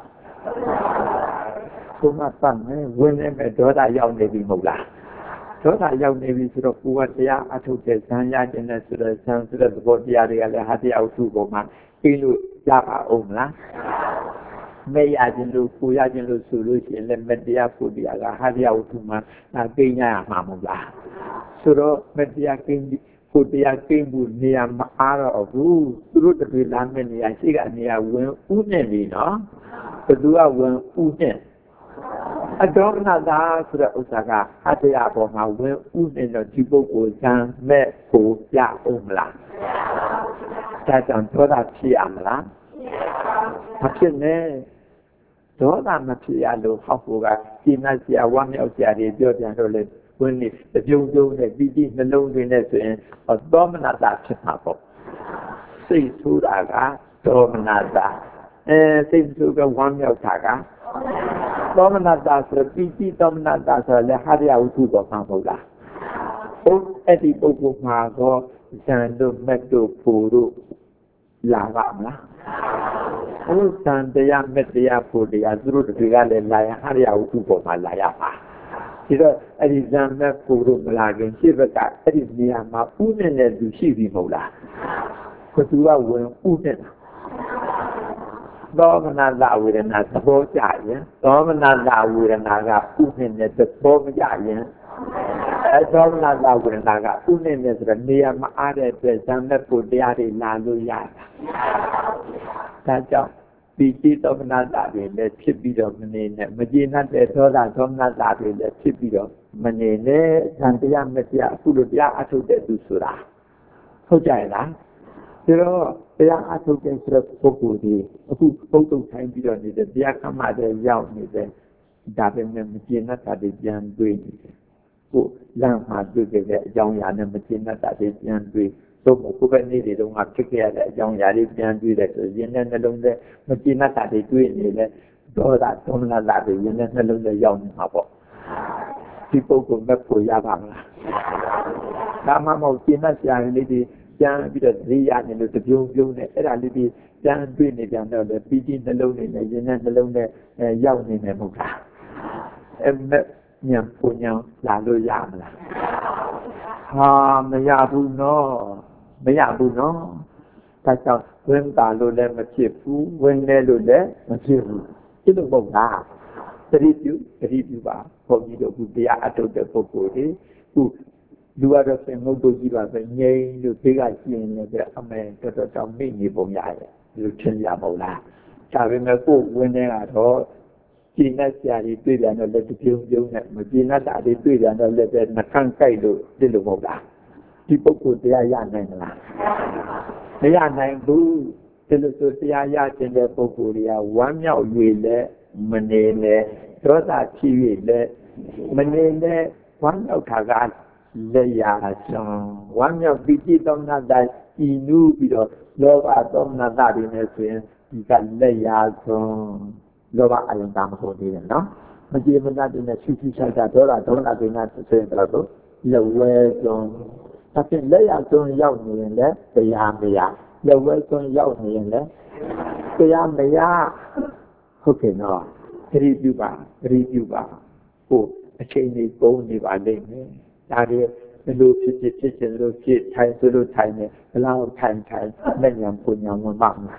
ဆိုမှပတ်မယ်ဝင်လည်းမဲ့ဒေါသရောက်နေပြီမဟုတ်လားဒေါသရောက်နေပြီဆိုတော့ကိုယ်ကတရားအထုတ်တဲ့ဇံရခြင်းနဲ့ဆိုတော့ဇံဆိုတဲ့သဘောတရားတွေကလည်းဟာတရားဥထုပေါ်မှာပြီးလို့ရပါအောင်လားမရခြင်းလို့ကိုရခြင်းလို့ဆိုလို့ရှိရင်လည်းမတရားဖို့တရားကဟာတရားဥထုမှာကိညာရမှာမဟုတ်လားဆိုတော့မတရားကိဖို့တရားကိမှုနေရာမအားတော့ဘူးသူတို့တည်းလာမယ့်နေရာရှိကနေရာဝင်ဥနဲ့နေနော်ဘသူကဝင်ဥနဲ့အဒေါမနတာဆိုတဲ့ဥစ္စာကဟာတရားပေါ်မှာဝင်ဥနဲ့တော့ဒီပုဂ္ဂိုလ်ဇံမဲ့ကိုရအောင်မလားဒါကြောင့်ဒေါသဖြစ်ရမလားမဖြစ်နဲ့ဒေါသမဖြစ်ရလို့ဟောက်ဖို့ကဒီနတ်ဆရာဝမ်းမြောက်ဆရာတွေပြောပြန်တော့လေဝင်နေတပြုံပြုံနဲ့ပြီးပြီးနှလုံးသွင်းနေဆိုရင်ဒေါမနတာဖြစ်မှာပေါ့စိတ်ဆိုးတာကဒေါမနတာစိတ်ဆိုးကဝမ်းမြောက်တာကဒေါမနတာဆိုပြီးပြီးဒေါမနတာဆိုလည်းဟာရဝုထုပေါ်မှာမဟုတ်လားဟုတ်အဲ့ဒီပုဂ္ဂိုလ်မှာတော့ဇန်တို့မက်တို့ပူတို့လာပါမလားဟုတ်ဇန်တရားမက်တရားပူတရားသူတို့တွေကလည်းလာရဟာရဝုထုပေါ်မှာလာရပါဒီတော့အဲ့ဒီဇံမဲ့ပူတို့မလာခင်ရှေ့ဘက်ကအဲ့ဒီနေရာမှာဥနဲ့သူရှိပြီမဟုတ်လားဘသူကဝင်ဥနဲ့ဒေါမနတာဝေဒနာသဘောကျရင်ဒေါမနတာဝေဒနာကဥနဲ့သဘောမကျရင်အဲဒေါမနတာဝေဒနာကဥနဲ့ဆိုတော့နေရာမအားတဲ့အတွက်ဇံမဲ့ပူတရားတွေလာလို့ရတာဒါကြောင့်ဒီတိဒေါမနတာတွေလည်းဖြစ်ပြီးတော့မနေနဲ့မကျေနပ်တဲ့ဒေါသဒေါမနတာတွေလည်းဖြစ်ပြီးတော့မနေနဲ့ဇံတရားမတရားအခုလိုတရားအထုတ်တဲ့သူဆိုတာဟုတ်ကြရဲ့လားဒါတော့တရားအထုတ်တဲ့ဆိုတဲ့ပုဂ္ဂိုလ်ကြီးအခုပုဂ္ဂိုလ်တိုင်းပြီးတော့နေတဲ့တရားကမှတဲ့ရောက်နေတဲ့ဒါပေမဲ့မကျေနပ်တာတွေပြန်တွေ့နေတယ်ကိုလမ်းမှာတွေ့ခဲ့တဲ့အကြောင်းအရာနဲ့မကျေနပ်တာတွေပြန်တွေ့တော့ကိုယ်ပဲနေတယ်တော့ငါဖြစ်ခဲ့ရတဲ့အကြောင်းအရာတွေပြန်တွေ့တယ်ဆိုရင်လည်းနှလုံးထဲမကျေနပ်တာတွေတွေ့နေတယ်ဒေါသဒေါမနတာတွေရင်လည်းနှလုံးထဲရောက်နေမှာပေါ့ဒီပုဂ္ဂိုလ်မဲ့ကိုရပါမလားဒါမှမဟုတ်ကျေနပ်စရာလေးတွေပြန်ပြီးတော့ဈေးရနေလို့တပြုံပြုံနဲ့အဲ့ဒါလေးပြီးပြန်တွေ့နေပြန်တော့လေပြီးပြီးနှလုံးနဲ့ရင်နဲ့နှလုံးနဲ့ရောက်နေတယ်မဟုတ်လားအဲ့မဲ့ညံပူညံလာလို့ရမလားဟာမရဘူးနော်မရဘူးနော်ဒါကြောင့်ဝင်တာလို့လည်းမဖြစ်ဘူးဝင်တယ်လို့လည်းမဖြစ်ဘူးဒီလိုမဟုတ်လားသတိပြုပါဘုန်းကြီးတို့ကတရားအထုတ်တဲ့ပုဂ္ဂိုလ်တွေခုလူရတော့ပြင်ငုတ်တို့ကြီးပါပဲငြိမ်းလို့သေးကကျင်းနေတဲ့အမေတော်တော်တောင်မိနေပုံရတယ်လူချင်းရမဟုတ်လားဒါပေမဲ့ကိုယ်ဝင်နေတော့ကျင်းတဲ့ဆရာကြီးတွေ့ပြန်တော့လက်ပြုံပြုံနဲ့မကျင်းတဲ့တွေတွေ့ပြန်တော့လက်ပဲနှခမ်းကြိုက်လို့ဒီလိုမဟုတ်လားဒီပုဂ္ဂိုလ်တရားရနိုင်မလားမရနိုင်ဘူးဒီလိုဆိုတရားရခြင်းတဲ့ပုဂ္ဂိုလ်တွေကဝမ်းမြောက်၍လည်းမနေနဲ့ဒေါသဖြစ်၍လည်းမနေနဲ့ဝမ်းမြောက်တာကလက်ရဆုံးဝမ်းမြောက်ပြီးတိသောနာတဤနုပြီးတော့လောဘသောနာတတွေနဲ့ဆိုရင်ဒီကလက်ရဆုံးလောဘအယုံတာမဟုတ်သေးတယ်နော်မကြေမနတ်တွေနဲ့ရှိဆိုင်တာဒေါသဒေါမနတွေနဲ့ဆိုရင်တော့လက်ဝဲဆုံးဒါဖြင့်လက်ရဆုံးရောက်နေရင်လည်းတရားမရလက်ဝဲဆုံးရောက်နေရင်လည်းတရားမရဟုတ်ကဲ့နော်သတိပြုပါကိုအချိန်လေးပုံနေပါလိမ့်မယ်ဒါတွေဘယ်လိုဖြစ်ခြင်းလို့ဖြစ်ထိုင်ဆိုလို့ထိုင်နေဘလောက်ထိုင်လက်ညံပူညံဝင်ပါ့မလား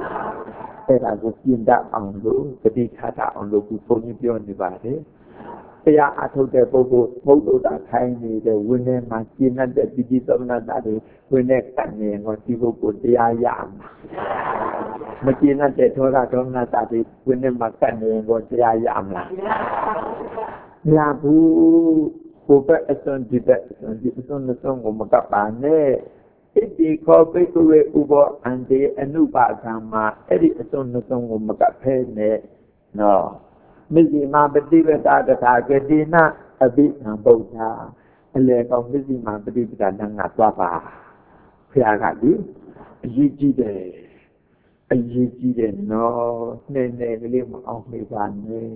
အဲ့ဒါကိုပြင်တတ်အောင်လို့သတိထားတတ်အောင်လို့ဘုန်းကြီးပြောနေပါတယ်တရားအထုတ်တဲ့ပုဂ္ဂိုလ်ဘုဒ္ဓတာခိုင်းနေတဲ့ဝိနည်းမှာကျင့်တဲ့ပိဋိသမဏတာတွေဝိနည်းကံနေကိုဒီပုဂ္ဂိုလ်တရားရမှာမကျင့်တဲ့ဒေါသဒေါမနတာတွေဝိနည်းမှာကံနေကိုတရားရမလားမရဘူးဘုဘအစွန်ဒီဘအစွန်ဒီအစွန်နဲ့ဆုံးကိုမကပ်ပါနဲ့ဣတိခောပိကုဝေဥဘောအန္တေအနုပါကံမှာအဲ့ဒီအစွန်နဲ့ဆုံးကိုမကပ်ဖဲနဲ့နော်မိစီမာပฏิပဒါတထာဂတိနအဘိဓမ္ဗုဒ္ဓအလေကောင်မိစီမာပฏิပဒါနငါသွားပါဖျားကဒီအရေးကြီးတယ်နော်နေကလေးမအောင်မေးပါနဲ့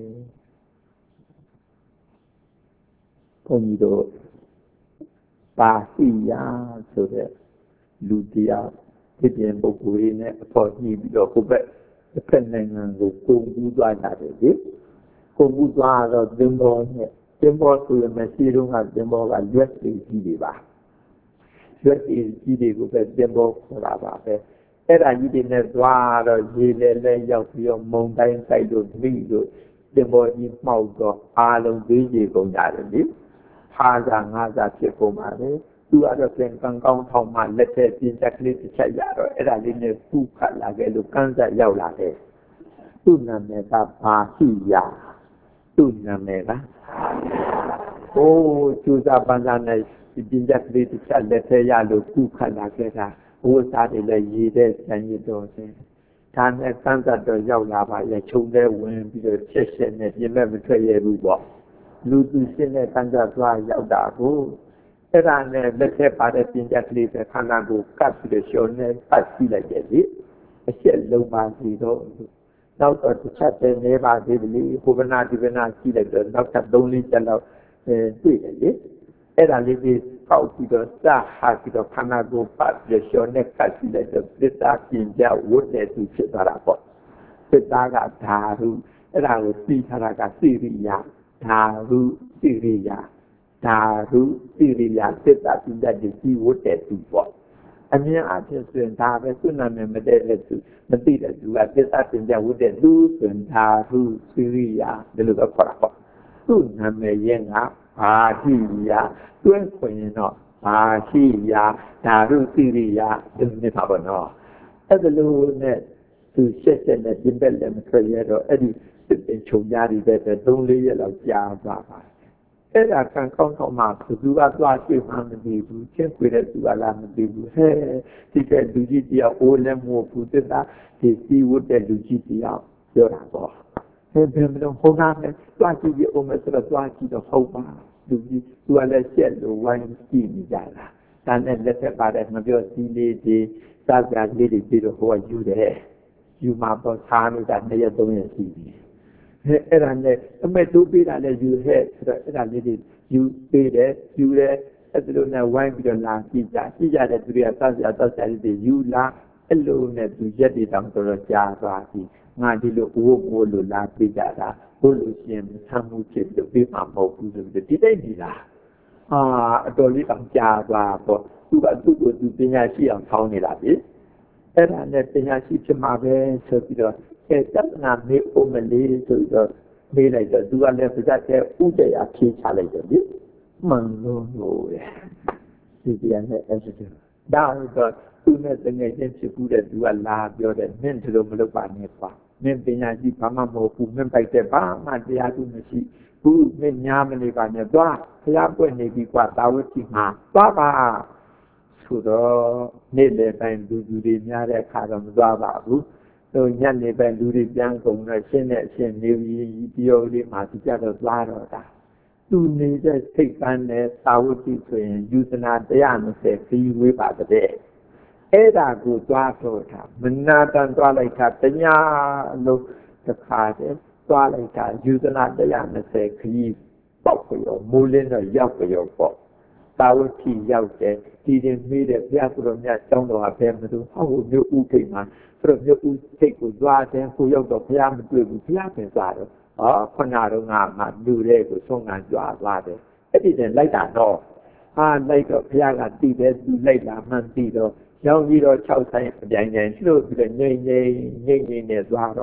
ဘုန်းကြီးတို့ပါစီယာဆိုတဲ့လူတရားဖြစ်တဲ့ပုဂ္ဂိုလ်ရင်းနဲ့အဖို့ညှိပြီးတော့ကိုယ့်ဘက်တစ်ဖက်နိုင်ငံကိုကုန်ကူးသွားကြတယ်လေကုန်ကူးသွားတော့သင်္ဘောနဲ့သင်္ဘောဆိုရင်မရှိတော့ကသင်္ဘောကရွက်ကြီးတွေပါရွက်ကြီးတွေကိုပဲသင်္ဘောခေါ်တာပါပဲအဲ့ဒါကြီးတွေနဲ့သွားတော့ရေလဲရောက်ပြီးတော့မုန်တိုင်းတိုက်လို့မိလို့သင်္ဘောကြီးမှောက်တော့အားလုံးသေးကြီးကုန်ကြတယ်လေဟာသာငါးသာဖြစ်ကုန်ပါလေသူကတော့ပြန်ကံကောင်းထောင်းမှလက်ထက်ပြင်းချက်ကလေးတစ်ချက်ရတော့အဲ့ဒါလေးနဲ့ပူခတ်လာခဲ့လို့ကန်းဆက်ရောက်လာတယ်သူ့နာမည်ကပါရှိယာသူ့နာမည်ကဟိုးကျူစာပန်းစားနဲ့ပြင်းချက်ကလေးတစ်ချက်လက်ထက်ရလို့ပူခတ်လာခဲ့တာဘိုးစားတွေလည်းရည်တဲ့ဆံရည်တော်စင်ဒါနဲ့ကန်းဆက်တော့ရောက်လာပါရဲ့ခြုံထဲဝင်ပြီးတော့ချက်နဲ့ပြင်မဲ့မထွက်ရဘူးပေါ့လူသူရှင်းတဲ့ကန်းဆက်သွားရောက်တာကိုအဲ့ဒါနဲ့လက်ထက်ပါတဲ့ပြင်ချက်ကလေးပဲခန္ဓာကိုကပ်ပြီးတော့ရှောင်းနေပတ်စီလိုက်တယ်လေအရှက်လုံးပါစီတော့နောက်တော့တစ်ချက်တည်းနေပါသေးတယ်လေဟိုဗနာဒီဗနာကြည့်လိုက်တော့နောက်ထပ်3-4ချက်လောက်တွေ့တယ်လေအဲ့ဒါလေးပြီးပေါက်ပြီးတော့စဟာပြီးတော့ခန္ဓာကိုပတ်ပြီးရှောင်းနေကပ်စီလိုက်တော့ပြစ်သားပြင်ကြဝတ်တဲ့သူဖြစ်သွားတာပေါ့ပြစ်သားကဓာရုအဲ့ဒါကိုသိထားတာကစိရိယဓာရုစိရိယဓာရုစိရိယသစ္စာပညာတည်းကြီးဝတ်တဲ့သူပေါ့အမြင်အဖြစ်ဆိုရင်ဒါပဲသူ့နာမည်မတည့်တဲ့သူမသိတဲ့သူကသစ္စာပညာဝတ်တဲ့သူဆိုရင်ဓာရုစိရိယဒီလိုပဲခေါ်တာပေါ့သူ့နာမည်ရင်းကဘာရှိယာတွဲခွင်ရင်တော့ဘာရှိယာဓာရုစိရိယဒီလိုမျိုးပါပေါ့နော်အဲ့ဒါလို့နဲ့သူရှက်နဲ့ပြင်ပက်လည်းမထွက်ရတော့အဲ့ဒီစစ်ပင်ခြုံကြားတွေပဲ3-4ရက်လောက်ကြာသွားပါအဲ့ဒါကံကောင်းတော့မှဘသူကသွားတွေ့မှမသိဘူးချင်းခွေတဲ့သူကလားမသိဘူးဟဲ့ဒီကလူကြီးတရားအိုးလည်းမဟုတ်ဘူးတက်တာဒီစီဝတ်တဲ့လူကြီးတရားပြောတာပေါ့ဟဲ့ဘယ်မလို့ဟောတာလဲသွားကြည့်ပြီးအောင်မဆိုတော့သွားကြည့်တော့ဟုတ်ပါလူကြီးသူကလည်းရှက်လို့ဝိုင်းကြည့်နေကြတာဒါနဲ့လက်ထက်ပါတယ်မပြောစီလေးဒီစားကြလေးတွေပြီးတော့ဟိုကယူတယ်ယူမှာပေါ့စားနေတာ2ရက်3ရက်ရှိပြီအဲ့ဒါနဲ့အမေတို့ပေးတာလည်းယူဟဲ့ဆိုတော့အဲ့ဒါလေးတွေယူပေးတယ်ယူတယ်အဲ့လိုနဲ့ဝိုင်းပြီးတော့လာကြည့်ကြတဲ့သူတွေကစောက်ကြလေးတွေယူလာအဲ့လိုနဲ့သူရက်တွေတောင်တော်ကြာသွားပြီငါဒီလိုဝိုးလို့လာပြကြတာဘုလို့ရှင်ဆမ်းမှုဖြစ်လို့ပြမှာမဟုတ်ဘူးဆိုပြီးဒီတိုင်းဒီလားအတော်လေးတောင်ကြာသွားပေါ့သူကသူ့ကိုသူပညာရှိအောင်ထောင်းနေတာပြီအဲ့ဒါနဲ့ပညာရှိဖြစ်မှာပဲဆိုပြီးတော့တက္ကနာမေအိုမလေးဆိုတော့မေးလိုက်တော့သူကလည်းပြတ်တဲ့ဥဒရာဖြေချလိုက်တယ်လေမှန်လို့ရဲ့ဒီပြန်နဲ့အဲ့ဒါတော့သူနဲ့တကယ်ချင်းဖြစ်ဘူးတဲ့သူကလာပြောတယ်မင်းဒီလိုမလုပ်ပါနဲ့ကွာမင်းပညာရှိဘာမှမဟုတ်ဘူးမင်းပိုက်တဲ့ဘာမှတရားသူမရှိဘူးမင်းညာမနေပါနဲ့သွားဘုရားပွင့်နေပြီကွာသာဝတိမှာသွားပါဆိုတော့နေ့လယ်ပိုင်းလူတွေများတဲ့အခါတော့မသွားပါဘူးညနေပဲလူတွေပြန်ကုန်တော့ရှင်းတဲ့အရှင်နေပြီးပြောလေးမှသူကြတော့သွားတော့တာသူနေတဲ့စိတ်ကန်းနဲ့သာဝတိဆိုရင်ယူဇနာ120ခီးဝေးပါတဲ့အဲ့ဒါကိုသွားတော့တာမနာတန်သွားလိုက်တာတညာလုံးတစ်ခါတည်းသွားလိုက်တာယူဇနာ120ခီးပေါက်ပြောမိုးလင်းတော့ရောက်ပြောပေါ့သာဝတိရောက်တယ်ဒီရင်မေးတဲ့ဘုရားကိုယ်တော်မြတ်ကျောင်းတော်ကဘယ်မှာလို့ဟောမျိုးဥထိတ်မှာဆိုတော့မျိုးဥထိတ်ကိုသွားတယ်ကိုရောက်တော့ဘုရားမတွေ့ဘူးဘုရားပဲသွားတော့ခုနတော့ငါမှလူတဲ့ကိုဆုံးခံကြွားသွားတယ်အဲ့ဒီတည်းလိုက်တာတော့လိုက်တော့ဘုရားကတည်တယ်သူလိုက်လာမှန်းတည်တော့ရောင်းပြီးတော့6ဆိုင်အပြိုင်နဲ့လှုပ်ပြီးတော့ငိမ့်နေသွားတော့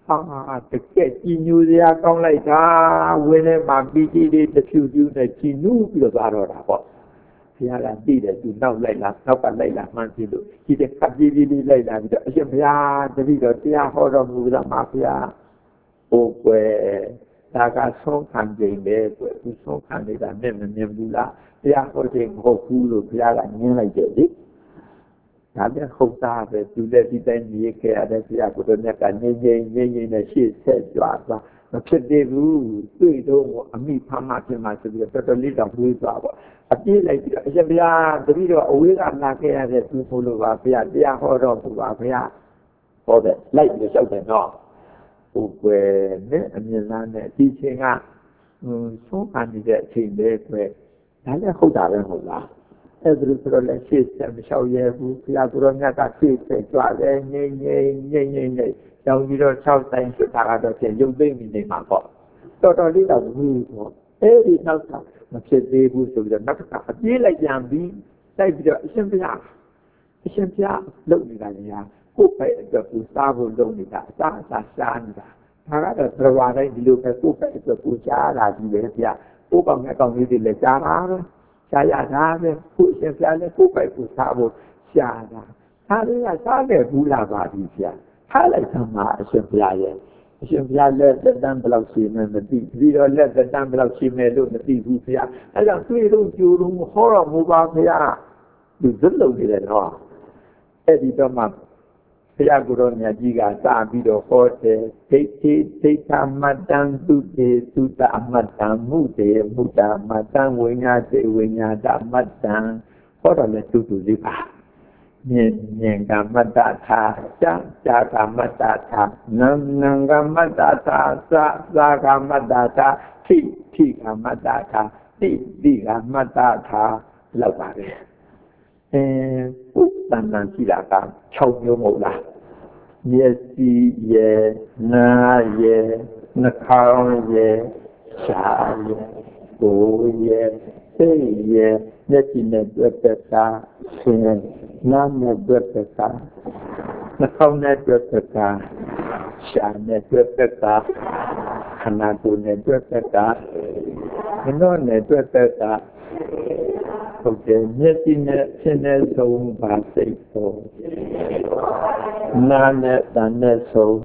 တကယ်ကြည်ညိုစရာကောင်းလိုက်တာဝင်းထဲမှာပြီးကြီးလေးတစ်ဖြူဖြူနဲ့ကြည်နူးပြီးတော့သွားတော့တာပေါ့ဘုရားကသိတယ်သူနောက်ကလိုက်လာမှန်းသိလို့ဒီတဲ့ကပ်ကြီးလေးလိုက်လာပြီးတော့အရှင်ဘုရားတပည့်တော်တရားဟောတော်မူတာမှာဘုရားဟိုကွယ်ဒါကဆုံးခံခြင်းပဲကွယ်သူဆုံးခံနေတာနဲ့မမြင်ဘူးလားတရားဟောခြင်းမဟုတ်ဘူးလို့ဘုရားကညင်းလိုက်တယ်လေဒါလည်းဟုတ်တာပဲသူလည်းဒီတိုင်းနေခဲ့ရတဲ့ဘုရားကိုယ်တော်မြတ်ကနေငြိမ်နဲ့ရှေ့ဆက်ကြွားသွားမဖြစ်သေးဘူးတွေ့တော့အမိဖမ်းမှဖြစ်မှဆိုပြီးတော့တော်တော်လေးတော့တွေးသွားပေါ့အပြေးလိုက်ပြီးတော့အရှင်ဘုရားတပည့်တော်အဝေးကလာခဲ့ရတဲ့သူမို့လို့ပါဘုရားတရားဟောတော်မူပါဘုရားဟောတယ်လိုက်ပြီးလျှောက်တယ်နော်ဟိုကွယ်နဲ့အမြင်လားနဲ့ဒီချိန်ကဆုံးခံနေတဲ့အချိန်လေးကွယ်ဒါလည်းဟုတ်တာပဲမဟုတ်လားအဲ့ဒါဆိုတော့လည်းရှေ့ဆက်မလျှောက်ရဘူးဘုရားကိုယ်တော်မြတ်ကရှေ့ဆက်ကြွတယ်ငြိမ်နဲ့ကြောင်ပြီးတော့6တိုင်းဖြစ်တာကတော့ပြန်ရုပ်သိမ့်နေမှာပေါ့တော်တော်လေးတော့ဘူးပေါ့အဲ့ဒီနောက်ကမဖြစ်သေးဘူးဆိုပြီးတော့နောက်တစ်ခါအပြေးလိုက်ပြန်ပြီးတိုက်ပြီးတော့အရှင်ဘုရားလုပ်နေတာလေဟာကိုယ်ပဲအတွက်ကိုစားဖို့လုပ်နေတာအစားရှားနေတာဒါကတော့သရဝတိုင်းဒီလိုပဲကိုယ်ပဲအတွက်ကိုရှားလာပြီလေဗျာကိုယ်ကောင်နဲ့ကောင်လေးတွေလည်းရှားတာပဲရှားရတာပဲကိုယ်ရှင်ဘုရားလည်းကိုယ်ပဲကိုစားဖို့ရှားတာဒါလေးကစားခဲ့ဘူးလားပါပြီဗျာထားလိုက်သမှာအရှင်ဘုရားရဲ့အရှင်ဘုရားလက်သက်တမ်းဘယ်လောက်ရှိမှမသိပြီးတော့လက်သက်တမ်းဘယ်လောက်ရှိမယ်လို့မသိဘူးဘုရားအဲကြောင့်တွေ့လို့ကြိုးလို့ဟောတော်မူပါဘုရားဒီဇလုံးနေတယ်နော်အဲ့ဒီတော့မှဘုရားကိုယ်တော်မြတ်ကြီးကစပြီးတော့ဟောတယ်ဒိဋ္ဌိဒိဋ္ဌမတ္တံသုတေသုတမတ္တံမုတေမုတ္တမတ္တံဝိညာတေဝိညာတမတ္တံဟောတော်လည်းတူလေးပါမြင်ကမတ္တထာကြာကမတ္တထာနံကမတ္တထာသာကမတ္တထာထိကမတ္တထာတိကမတ္တထာလောက်ပါပဲဥပ္ပန္နရှိတာက6မျိုးမဟုတ်လားမျက်စိရဲ့နားရဲ့နှာခေါင်းရဲ့ရှားရဲ့ကိုယ်ရဲ့စိတ်ရဲ့မျက်စိနဲ့တွေ့တဲ့ကဆင်းနားနဲ့တွေ့တဲ့ကနှာခေါင်းနဲ့တွေ့တဲ့ကရှားနဲ့တွေ့တဲ့ကခန္ဓာကိုယ်နဲ့တွေ့တဲ့ကမနှောနဲ့တွေ့တဲ့ကဟုတ်တယ်မျက်စိနဲ့ဆင်းတဲ့ဆုံးပါစိတ်ဆုံးနားနဲ့တန်နဲ့ဆုံး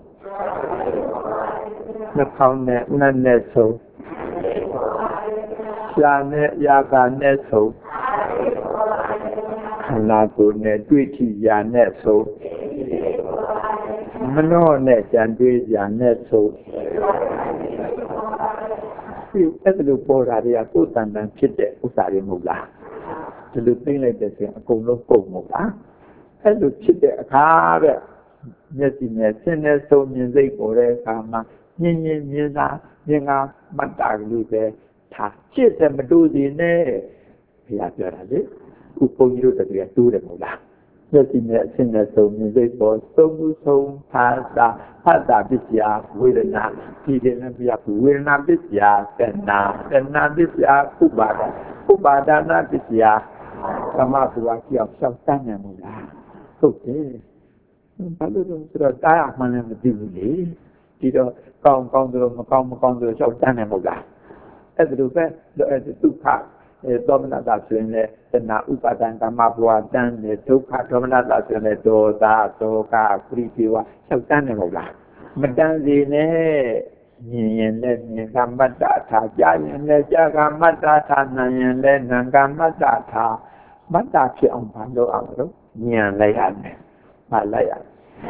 နှာခေါင်းနဲ့နှာနဲ့ဆုံးရှားနဲ့ယာကနဲ့ဆုံးခန္ဓာကိုယ်နဲ့တွေ့ထိရာနဲ့ဆုံးမနှောနဲ့ကြံတွေ့ရာနဲ့ဆုံးဒီအဲ့လိုပေါ်တာတွေကကိုယ်တန်တန်ဖြစ်တဲ့ဥစ္စာတွေမဟုတ်လားဒီလိုသိလိုက်တဲ့ဆိုရင်အကုန်လုံးကုန်မဟုတ်လားအဲ့လိုဖြစ်တဲ့အခါတဲ့မျက်စိနဲ့ဆင်းတဲ့ဆုံးမြင်စိတ်ပေါ်တဲ့အခါမှာမြင်မြင်သာမြင်ကမတ္တကလေးပဲထားจิตမတူစီနဲ့ဘုရားပြောတာလေခုဘုန်းကြီးတို့တကယ်တူးတယ်မဟုတ်လားမျက်စိနဲ့ဆင်းတဲ့ဆုံးမြင်စိတ်ပေါ်ဆုံးသာသာဖတ်တာပစ္စယဝေဒနာဒီတယ်နဲ့ပြဝေဒနာပစ္စယသနာပစ္စယဥပါဒနာပစ္စယသမဘုရားကြောက်ရှောက်တန်းနေမလားဟုတ်တယ်ဘာလို့လဲဆိုတော့တားရမှန်းလည်းမသိဘူးလေဒီတော့ကောင်းတယ်လို့မကောင်းတယ်လို့ရှောက်တန်းနေမလားအဲ့ဒါလိုပဲဒုက္ခဒေါမနတာဆိုရင်လည်းတဏှာဥပါဒံကမ္မဘဝတန်းတယ်ဒုက္ခဒေါမနတာဆိုရင်လည်းဒေါသသောကပရိဒေဝရှောက်တန်းနေမလားမတန်းစီနဲ့မြင်ရင်လည်းမြင်ကမတ္တထာကြားရင်လည်းကြားကမတ္တထာနာရင်လည်းနာကမတ္တထာမတ္တဖြစ်အောင်ဘာလို့အောင်လို့ဉာဏ်လိုက်ရမယ်မလိုက်ရဉာဏ်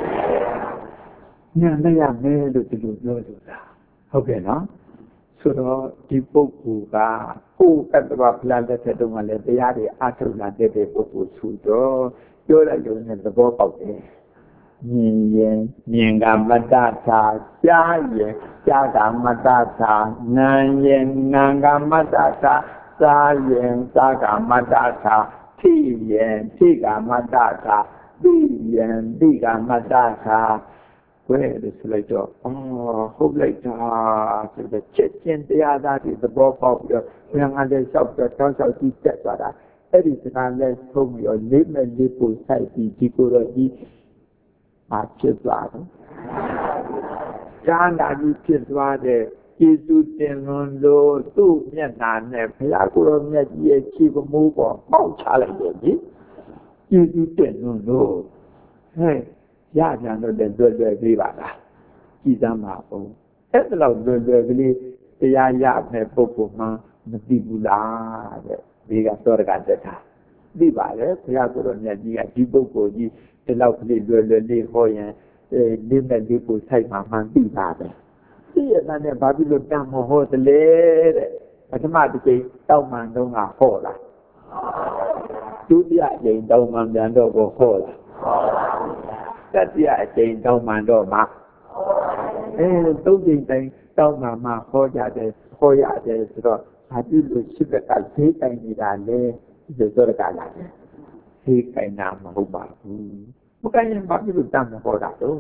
လိုက်ရမယ်လို့ဒီလိုပြောဆိုတာဟုတ်ကဲ့နော်ဆိုတော့ဒီပုဂ္ဂိုလ်ကကိုယ်ကတ္တဝဖလားလက်ထက်တုန်းကလည်းတရားတွေအထုတ်လာတဲ့ပုဂ္ဂိုလ်ဆိုတော့ပြောလိုက်လို့လည်းသဘောပေါက်တယ်မြင်ရင်မြင်ကမတ္တထာကြားရင်ကြားကမတ္တထာနာရင်နာကမတ္တထာစားရင်စားကမတ္တထာထိရင်ထိကမတ္တထာသိရင်သိကမတ္တထာဝဲလို့ဆိုလိုက်တော့ဟုတ်လိုက်တာဆိုတော့ချက်ချင်းတရားသားဒီသဘောပေါက်ပြီးတော့ဉာဏ်ကလည်းလျှောက်တော့တောင်းလျှောက်ကြည့်တက်သွားတာအဲ့ဒီစကားလည်းသုံးပြီးတော့လေးမဲ့လေးပို့ဆိုင်ပြီးဒီကိုယ်တော်ကြီးဖြစ်သွားတယ်ကြားနာပြီးဖြစ်သွားတဲ့ကျေးဇူးတင်လွန်လို့သူ့မျက်နှာနဲ့ဘုရားကိုယ်တော်မြတ်ကြီးရဲ့ခြေပမိုးပေါ်ပေါက်ချလိုက်တယ်ကြီးကျေးဇူးတင်လွန်လို့ရပြန်တော့လည်းလွယ်လွယ်လေးပါလားကြည်စမ်းပါဦးအဲ့ဒါတော့လွယ်လွယ်ကလေးတရားရမယ်ပုဂ္ဂိုလ်မှမသိဘူးလားတဲ့ဒီကသောရကတက်တာသိပါလေဘုရားကိုယ်တော်မြတ်ကြီးကဒီပုဂ္ဂိုလ်ကြီးဒီလောက်ကလေးလွယ်လွယ်လေးဟောရင်လေးမဲ့လေးကိုဆိုင်မှမှန်သိပါပဲသိရတဲ့နဲ့ဘာဖြစ်လို့တန်မဟောတလဲတဲ့ပထမတစ်ချိန်တောက်မှန်တော့ကဟောလာဒုတိယချိန်တောက်မှန်ပြန်တော့ကိုဟောလာတတိယချိန်တောက်မှန်တော့မှသုံးချိန်တိုင်းတောက်မှန်မှဟောကြတယ်ဟောရတယ်ဆိုတော့ဘာဖြစ်လို့ရှိတဲ့ကဈေးတိုင်းနေတာလဲဒီဆိုရကလာတယ်ဈေးကိုင်းတာမဟုတ်ပါဘူးမကိုင်းရင်ဘာဖြစ်လို့တန်မဟောတာတော့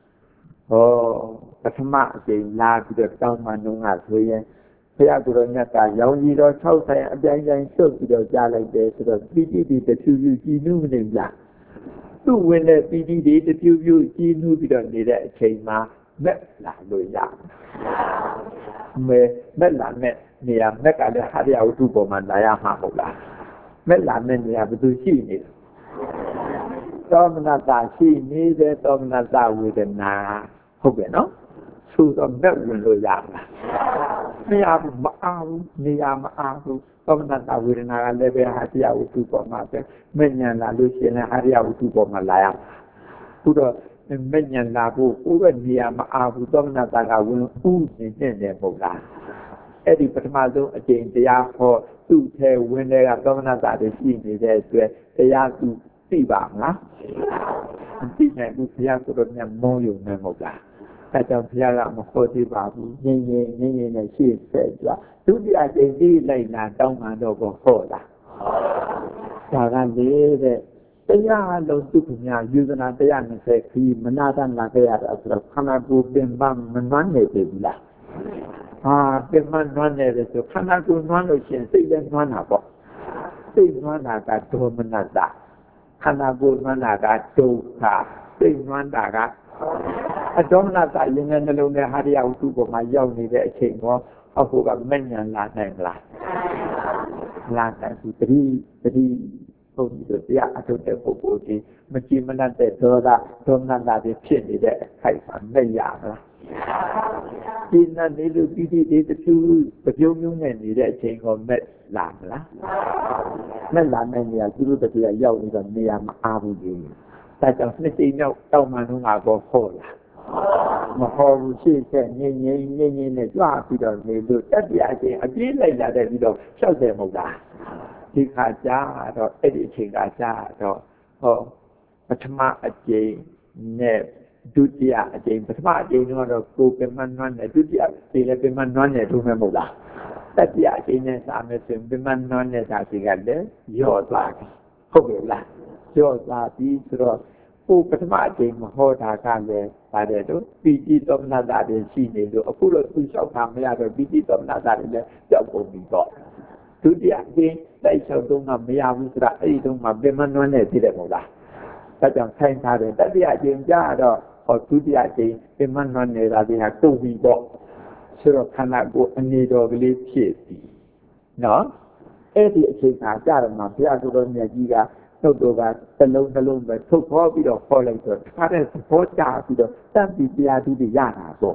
ပထမအချိန်လာပြီးတော့တောင်းမှနှုံးကဆိုရင်ဘုရားကိုယ်တော်မြတ်ကရောင်ကြီးတော်6ဆိုင်အပြိုင်တိုင်းရှုပ်ပြီးတော့ကြားလိုက်တယ်ဆိုတော့ပီတိတွေတဖြူဖြူကြည်နူးနေလားသူ့ဝင်တဲ့ပီတိတွေတဖြူဖြူကြည်နူးပြီးတော့နေတဲ့အချိန်မှာမက်လာလို့ရမက်လာနဲ့နေရာမက်ကလည်းဟာရဝတ္ထုပေါ်မှာလာရမှာမဟုတ်လားမက်လာနဲ့နေရာဘယ်သူရှိနေလဲသောမနတာရှိနေတဲ့သောမနတာဝေဒနာဟုတ်ကဲ့နော်ဆိုတော့မက်ဝင်လို့ရမှာနေရာမအားဘူးနေရာမအားဘူးသောမနတာဝေဒနာကလည်းပဲဟာရဝတ္ထုပေါ်မှာပဲမဉ္ဇဏ်လာလို့ရှိရင်ဟာရဝတ္ထုပေါ်မှာလာရမှာဘုတော့မဉ္ဇဏ်လာဖို့ကိုယ်ကနေရာမအားဘူးသောမနတာကဝင်ဥနေပုံလားအဲ့ဒီပထမဆုံးအကျင့်တရားဟောသူ့ထဲဝင်တဲ့ကသောမနတာတွေရှိနေတဲ့အတွက်တရားသူသိပါမလားသိနိုင်ဘူးဘုရားကိုယ်တော်မြတ်မောယုံနေမဟုတ်လားအဲကြောင့်ဘုရားကမခေါ်သေးပါဘူးငြင်းနဲ့ရှေ့ဆက်ကြဒုတိယကျင့်ပြီးလိုက်လာတောင်းမှတော့ကိုဟောတာဒါကလေတဲ့တရားလုံးသူ့ကများယူဇနာ120ခီးမနာတန်လာခဲ့ရတာဆိုတော့ခန္ဓာကိုယ်ပင်ပန်းမနှမ်းနေပြီလားပင်ပန်းနှမ်းနေတယ်ဆိုခန္ဓာကိုယ်နှမ်းလို့ရှိရင်စိတ်လည်းနှမ်းတာပေါ့စိတ်နှမ်းတာကဒေါမနတခန္ဓာကိုယ်နှမ်းတာကဒုက္ခစိတ်နှမ်းတာကအဒေါမနတရင်ငယ်နှလုံးထဲဟာရဝတ္ထုပေါ်မှာရောက်နေတဲ့အချိန်တော့အခုကမဉ္ဇဏ်လာနိုင်လားလာနိုင်ဘူးတတိဟုတ်ပြီတရားအထုတ်တဲ့ပုဂ္ဂိုလ်ကြီးမကြည်မနှံ့တဲ့ဒေါမနတတွေဖြစ်နေတဲ့အခိုက်မှာမဲ့ရမလားဒီနဲ့နေလို့ဒီတဖြူမျိုးနဲ့နေတဲ့အချိန်ကိုမဲ့လာမလားမဲ့လာတဲ့နေရာသူတို့တည်းရောက်နေတော့နေရာမအားဘူးကြီးဒါကြောင့်နှစ်ချိန်ရောက်တောက်မှနှုံးကတော့ဟောလာမဟောဘူးရှိတဲ့ငြိမ်နဲ့ကြွပြီးတော့နေလို့တတိယအချိန်အပြင်းလိုက်လာတဲ့ပြီးတော့ရှောက်တယ်မဟုတ်လားဒီခါကျတော့အဲ့ဒီအချိန်ကကျတော့ပထမအချိန်နဲ့ဒုတိယအချိန်ပထမအချိန်တော့ကိုယ်ပင်မနှွမ်းတယ်ဒုတိယအချိန်လည်းပင်မနှွမ်းတယ်တို့မဲ့မဟုတ်လားတတိယအချိန်နဲ့စာမယ်ဆိုရင်ပင်မနှွမ်းတဲ့ဓာတ်တွေကလည်းရော့သွားပြီဟုတ်ပြီလားရော့သွားပြီဆိုတော့ကိုပထမအချိန်မဟောတာကလည်းပါတယ်တို့ပီတိသောမနတာတွေရှိနေလို့အခုတော့သူလျှောက်တာမရတော့ပီတိသောမနတာတွေလည်းကြောက်ကုန်ပြီတော့ဒုတိယအချိန်တိုက်လျှောက်တော့မရဘူးဆိုတာအဲ့ဒီတော့မှပင်မနှွမ်းနေသေးတယ်မဟုတ်လားဒါကြောင့်ဆိုင်ထားတယ်တတိယအချိန်ကျတော့ဒုတိယအချိန်ပင်မနှွမ်းနေတာဒီဟာကုန်ပြီပေါ့ဆိုတော့ခန္ဓာကိုယ်အနေတော်ကလေးဖြစ်ပြီနော်အဲ့ဒီအချိန်ကကြာတော့မှဘုရားကိုယ်တော်မြတ်ကြီးကနှုတ်တော်ကတစ်လုံးပဲထုတ်ခေါ်ပြီးတော့ခေါ်လိုက်တော့ခါတဲ့သဘောကျပြီးတော့တတ်ပြီးတရားသူတွေရတာပေါ့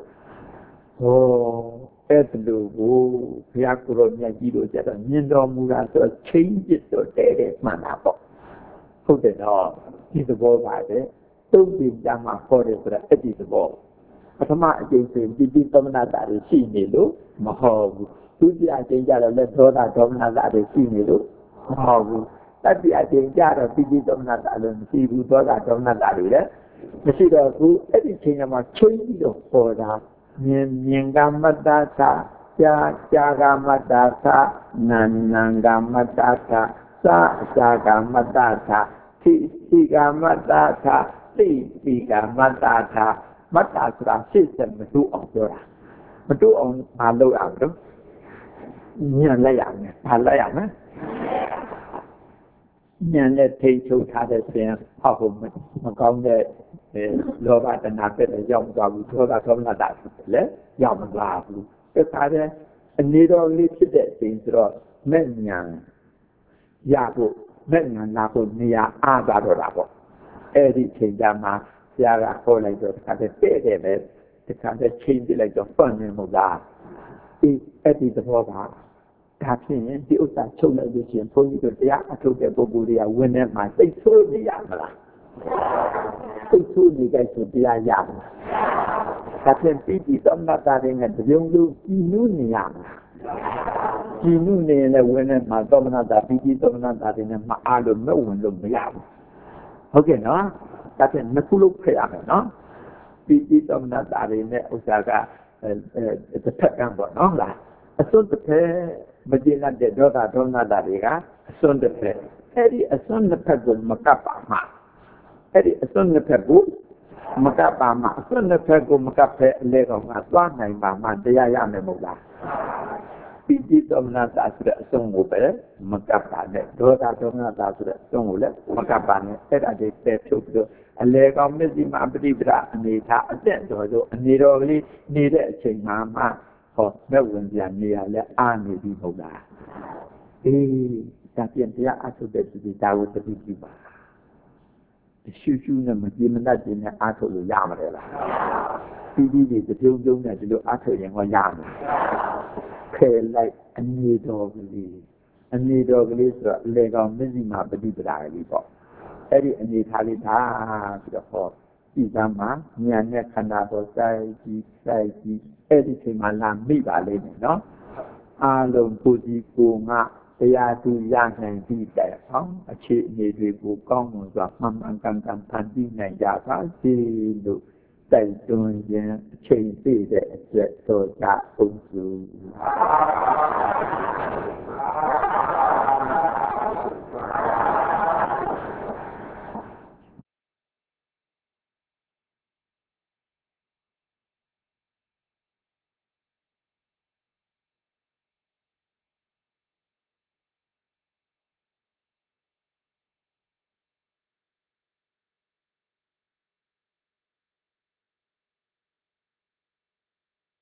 အဲ့ဒါလို့ဘုရားကိုယ်တော်မြတ်ကြီးတို့ကျတော့မြင်တော်မူတာဆိုချင်းပြစ်တော့တဲ့မှန်တာပေါ့ဟုတ်တယ်နော်ဒီသဘောပါပဲသုံးပြင်ကြမှာခေါ်တယ်ဆိုတော့အဲ့ဒီသဘောပထမအကျင့်ဆိုရင်ပိဋိသမဏတာတွေရှိနေလို့မဟုတ်ဘူးဒုတိယအကျင့်ကျတော့လက်သောတာဒေါမနတာတွေရှိနေလို့မဟုတ်ဘူးတတိယအကျင့်ကျတော့ပိဋိသမဏတာလည်းမရှိဘူးသောတာဒေါမနတာတွေလည်းမရှိတော့ဘူးအဲ့ဒီချိန်မှာချိန်ပြီးတော့ခေါ်တာမြင်ကမတ္တသာကြာကမတ္တသာနံကမတ္တသာသာကမတ္တသာသိကမတ္တသာသိကမတ္တသာမတ္တဆိုတာရှေ့ဆက်မတူအောင်ပြောတာမတူအောင်မလုပ်အောင်တော့ညံလိုက်ရမယ်ဘာလိုက်ရမလဲညံနဲ့ထိတ်ချုပ်ထားတဲ့ဆင်ဟောက်ဖို့မကောင်းတဲ့လောဘတဏှာဖြစ်တဲ့ရောက်မသွားဘူးဒေါသသောမနတာဖြစ်တယ်လေရောက်မသွားဘူးဒါကြတဲ့အနေတော်လေးဖြစ်တဲ့အချိန်ဆိုတော့မဲ့ညာရဖို့မဲ့ညာနာဖို့နေရာအားသာတော့တာပေါ့အဲ့ဒီချိန်ကြမှာဆရာကဟောလိုက်တော့ဒါကြတဲ့တဲ့ပဲဒါကြတဲ့ချိန်ပြလိုက်တော့ပတ်နေမို့လားဒီအဲ့ဒီသဘောကဒါဖြစ်ရင်ဒီဥစ္စာချုပ်လိုက်လို့ရှိရင်ဘုန်းကြီးတို့တရားအထုတ်တဲ့ပုဂ္ဂိုလ်တွေကဝင်ထဲမှာသိဆိုးနေရမလားသိဆိုးနေကြဆိုတရားရမလားဒါဖြင့်ပြီးသမဏတာတွေနဲ့တပြုံလုံးဤနုနေရမလားဤနုနေလည်းဝင်ထဲမှာသမဏတာပြီးသမဏတာတွေနဲ့မအားလို့မဝင်လို့မရဘူးဟုတ်ကဲ့နော်ဒါဖြင့်နှစ်ခုလုံးဖယ်ရမယ်နော်ပြီးသမဏတာတွေနဲ့ဥစ္စာကတစ်ဖက်ကံပေါ့နော်လားအစွန်းတစ်ဖက်မကျေနပ်တဲ့ဒေါသဒေါနတာတွေကအစွန်းတစ်ဖက်အဲ့ဒီအစွန်းတစ်ဖက်ကိုမကပ်ပါမှအဲ့ဒီအစွန်းတစ်ဖက်ကိုမကပ်ပါမှအစွန်းတစ်ဖက်ကိုမကပ်ဖက်အလေကောင်ကသွားနိုင်ပါမှတရားရမယ်မဟုတ်လားပိဋိသမဏတာဆိုတဲ့အစွန်းကိုပဲမကပ်ပါနဲ့ဒေါသဒေါနတာဆိုတဲ့အစွန်းကိုလည်းမကပ်ပါနဲ့အဲ့ဒါတွေပဲဖြုတ်ပြီးတော့အလေကောင်မျက်စိမှာပฏิပဒါအနေထားအသက်တော်တို့အနေတော်ကလေးနေတဲ့အချိန်မှာမှဟောမဲ့ဝင်ပြန်နေရလဲအားနေပြီမဟုတ်လားဒါပြန်တရားအထုတ်တဲ့ဒီဒါကိုတတိပြုပါရှူနဲ့မကြည်မတတ်ခြင်းနဲ့အထုတ်လို့ရမှာလေလားပြီးတပြုံးနဲ့ဒီလိုအထုတ်ရင်ဟောရမှာခဲလိုက်အနေတော်ကလေးဆိုတော့အလေကောင်မျက်စိမှာပฏิပဒါကလေးပေါ့အဲ့ဒီအနေထားလေးထားပြီးတော့ဟောဒီကမှာဉာဏ်နဲ့ခန္ဓာပေါ်စိုက်ကြည့်အဲ့ဒီချိန်မှာလာမိပါလိမ့်မယ်နော်အားလုံးကိုဒီကိုငါတရားသူရနိုင်ပြီးတဲ့ဟောအခြေအနေတွေကိုကောင်းမွန်စွာမှန်မှန်ကန်ကန်ဖန်တီးနိုင်ကြပါစေလို့တိုက်တွန်းခြင်းအချိန်ပြည့်တဲ့အကျက်တော်ကြအောင်စု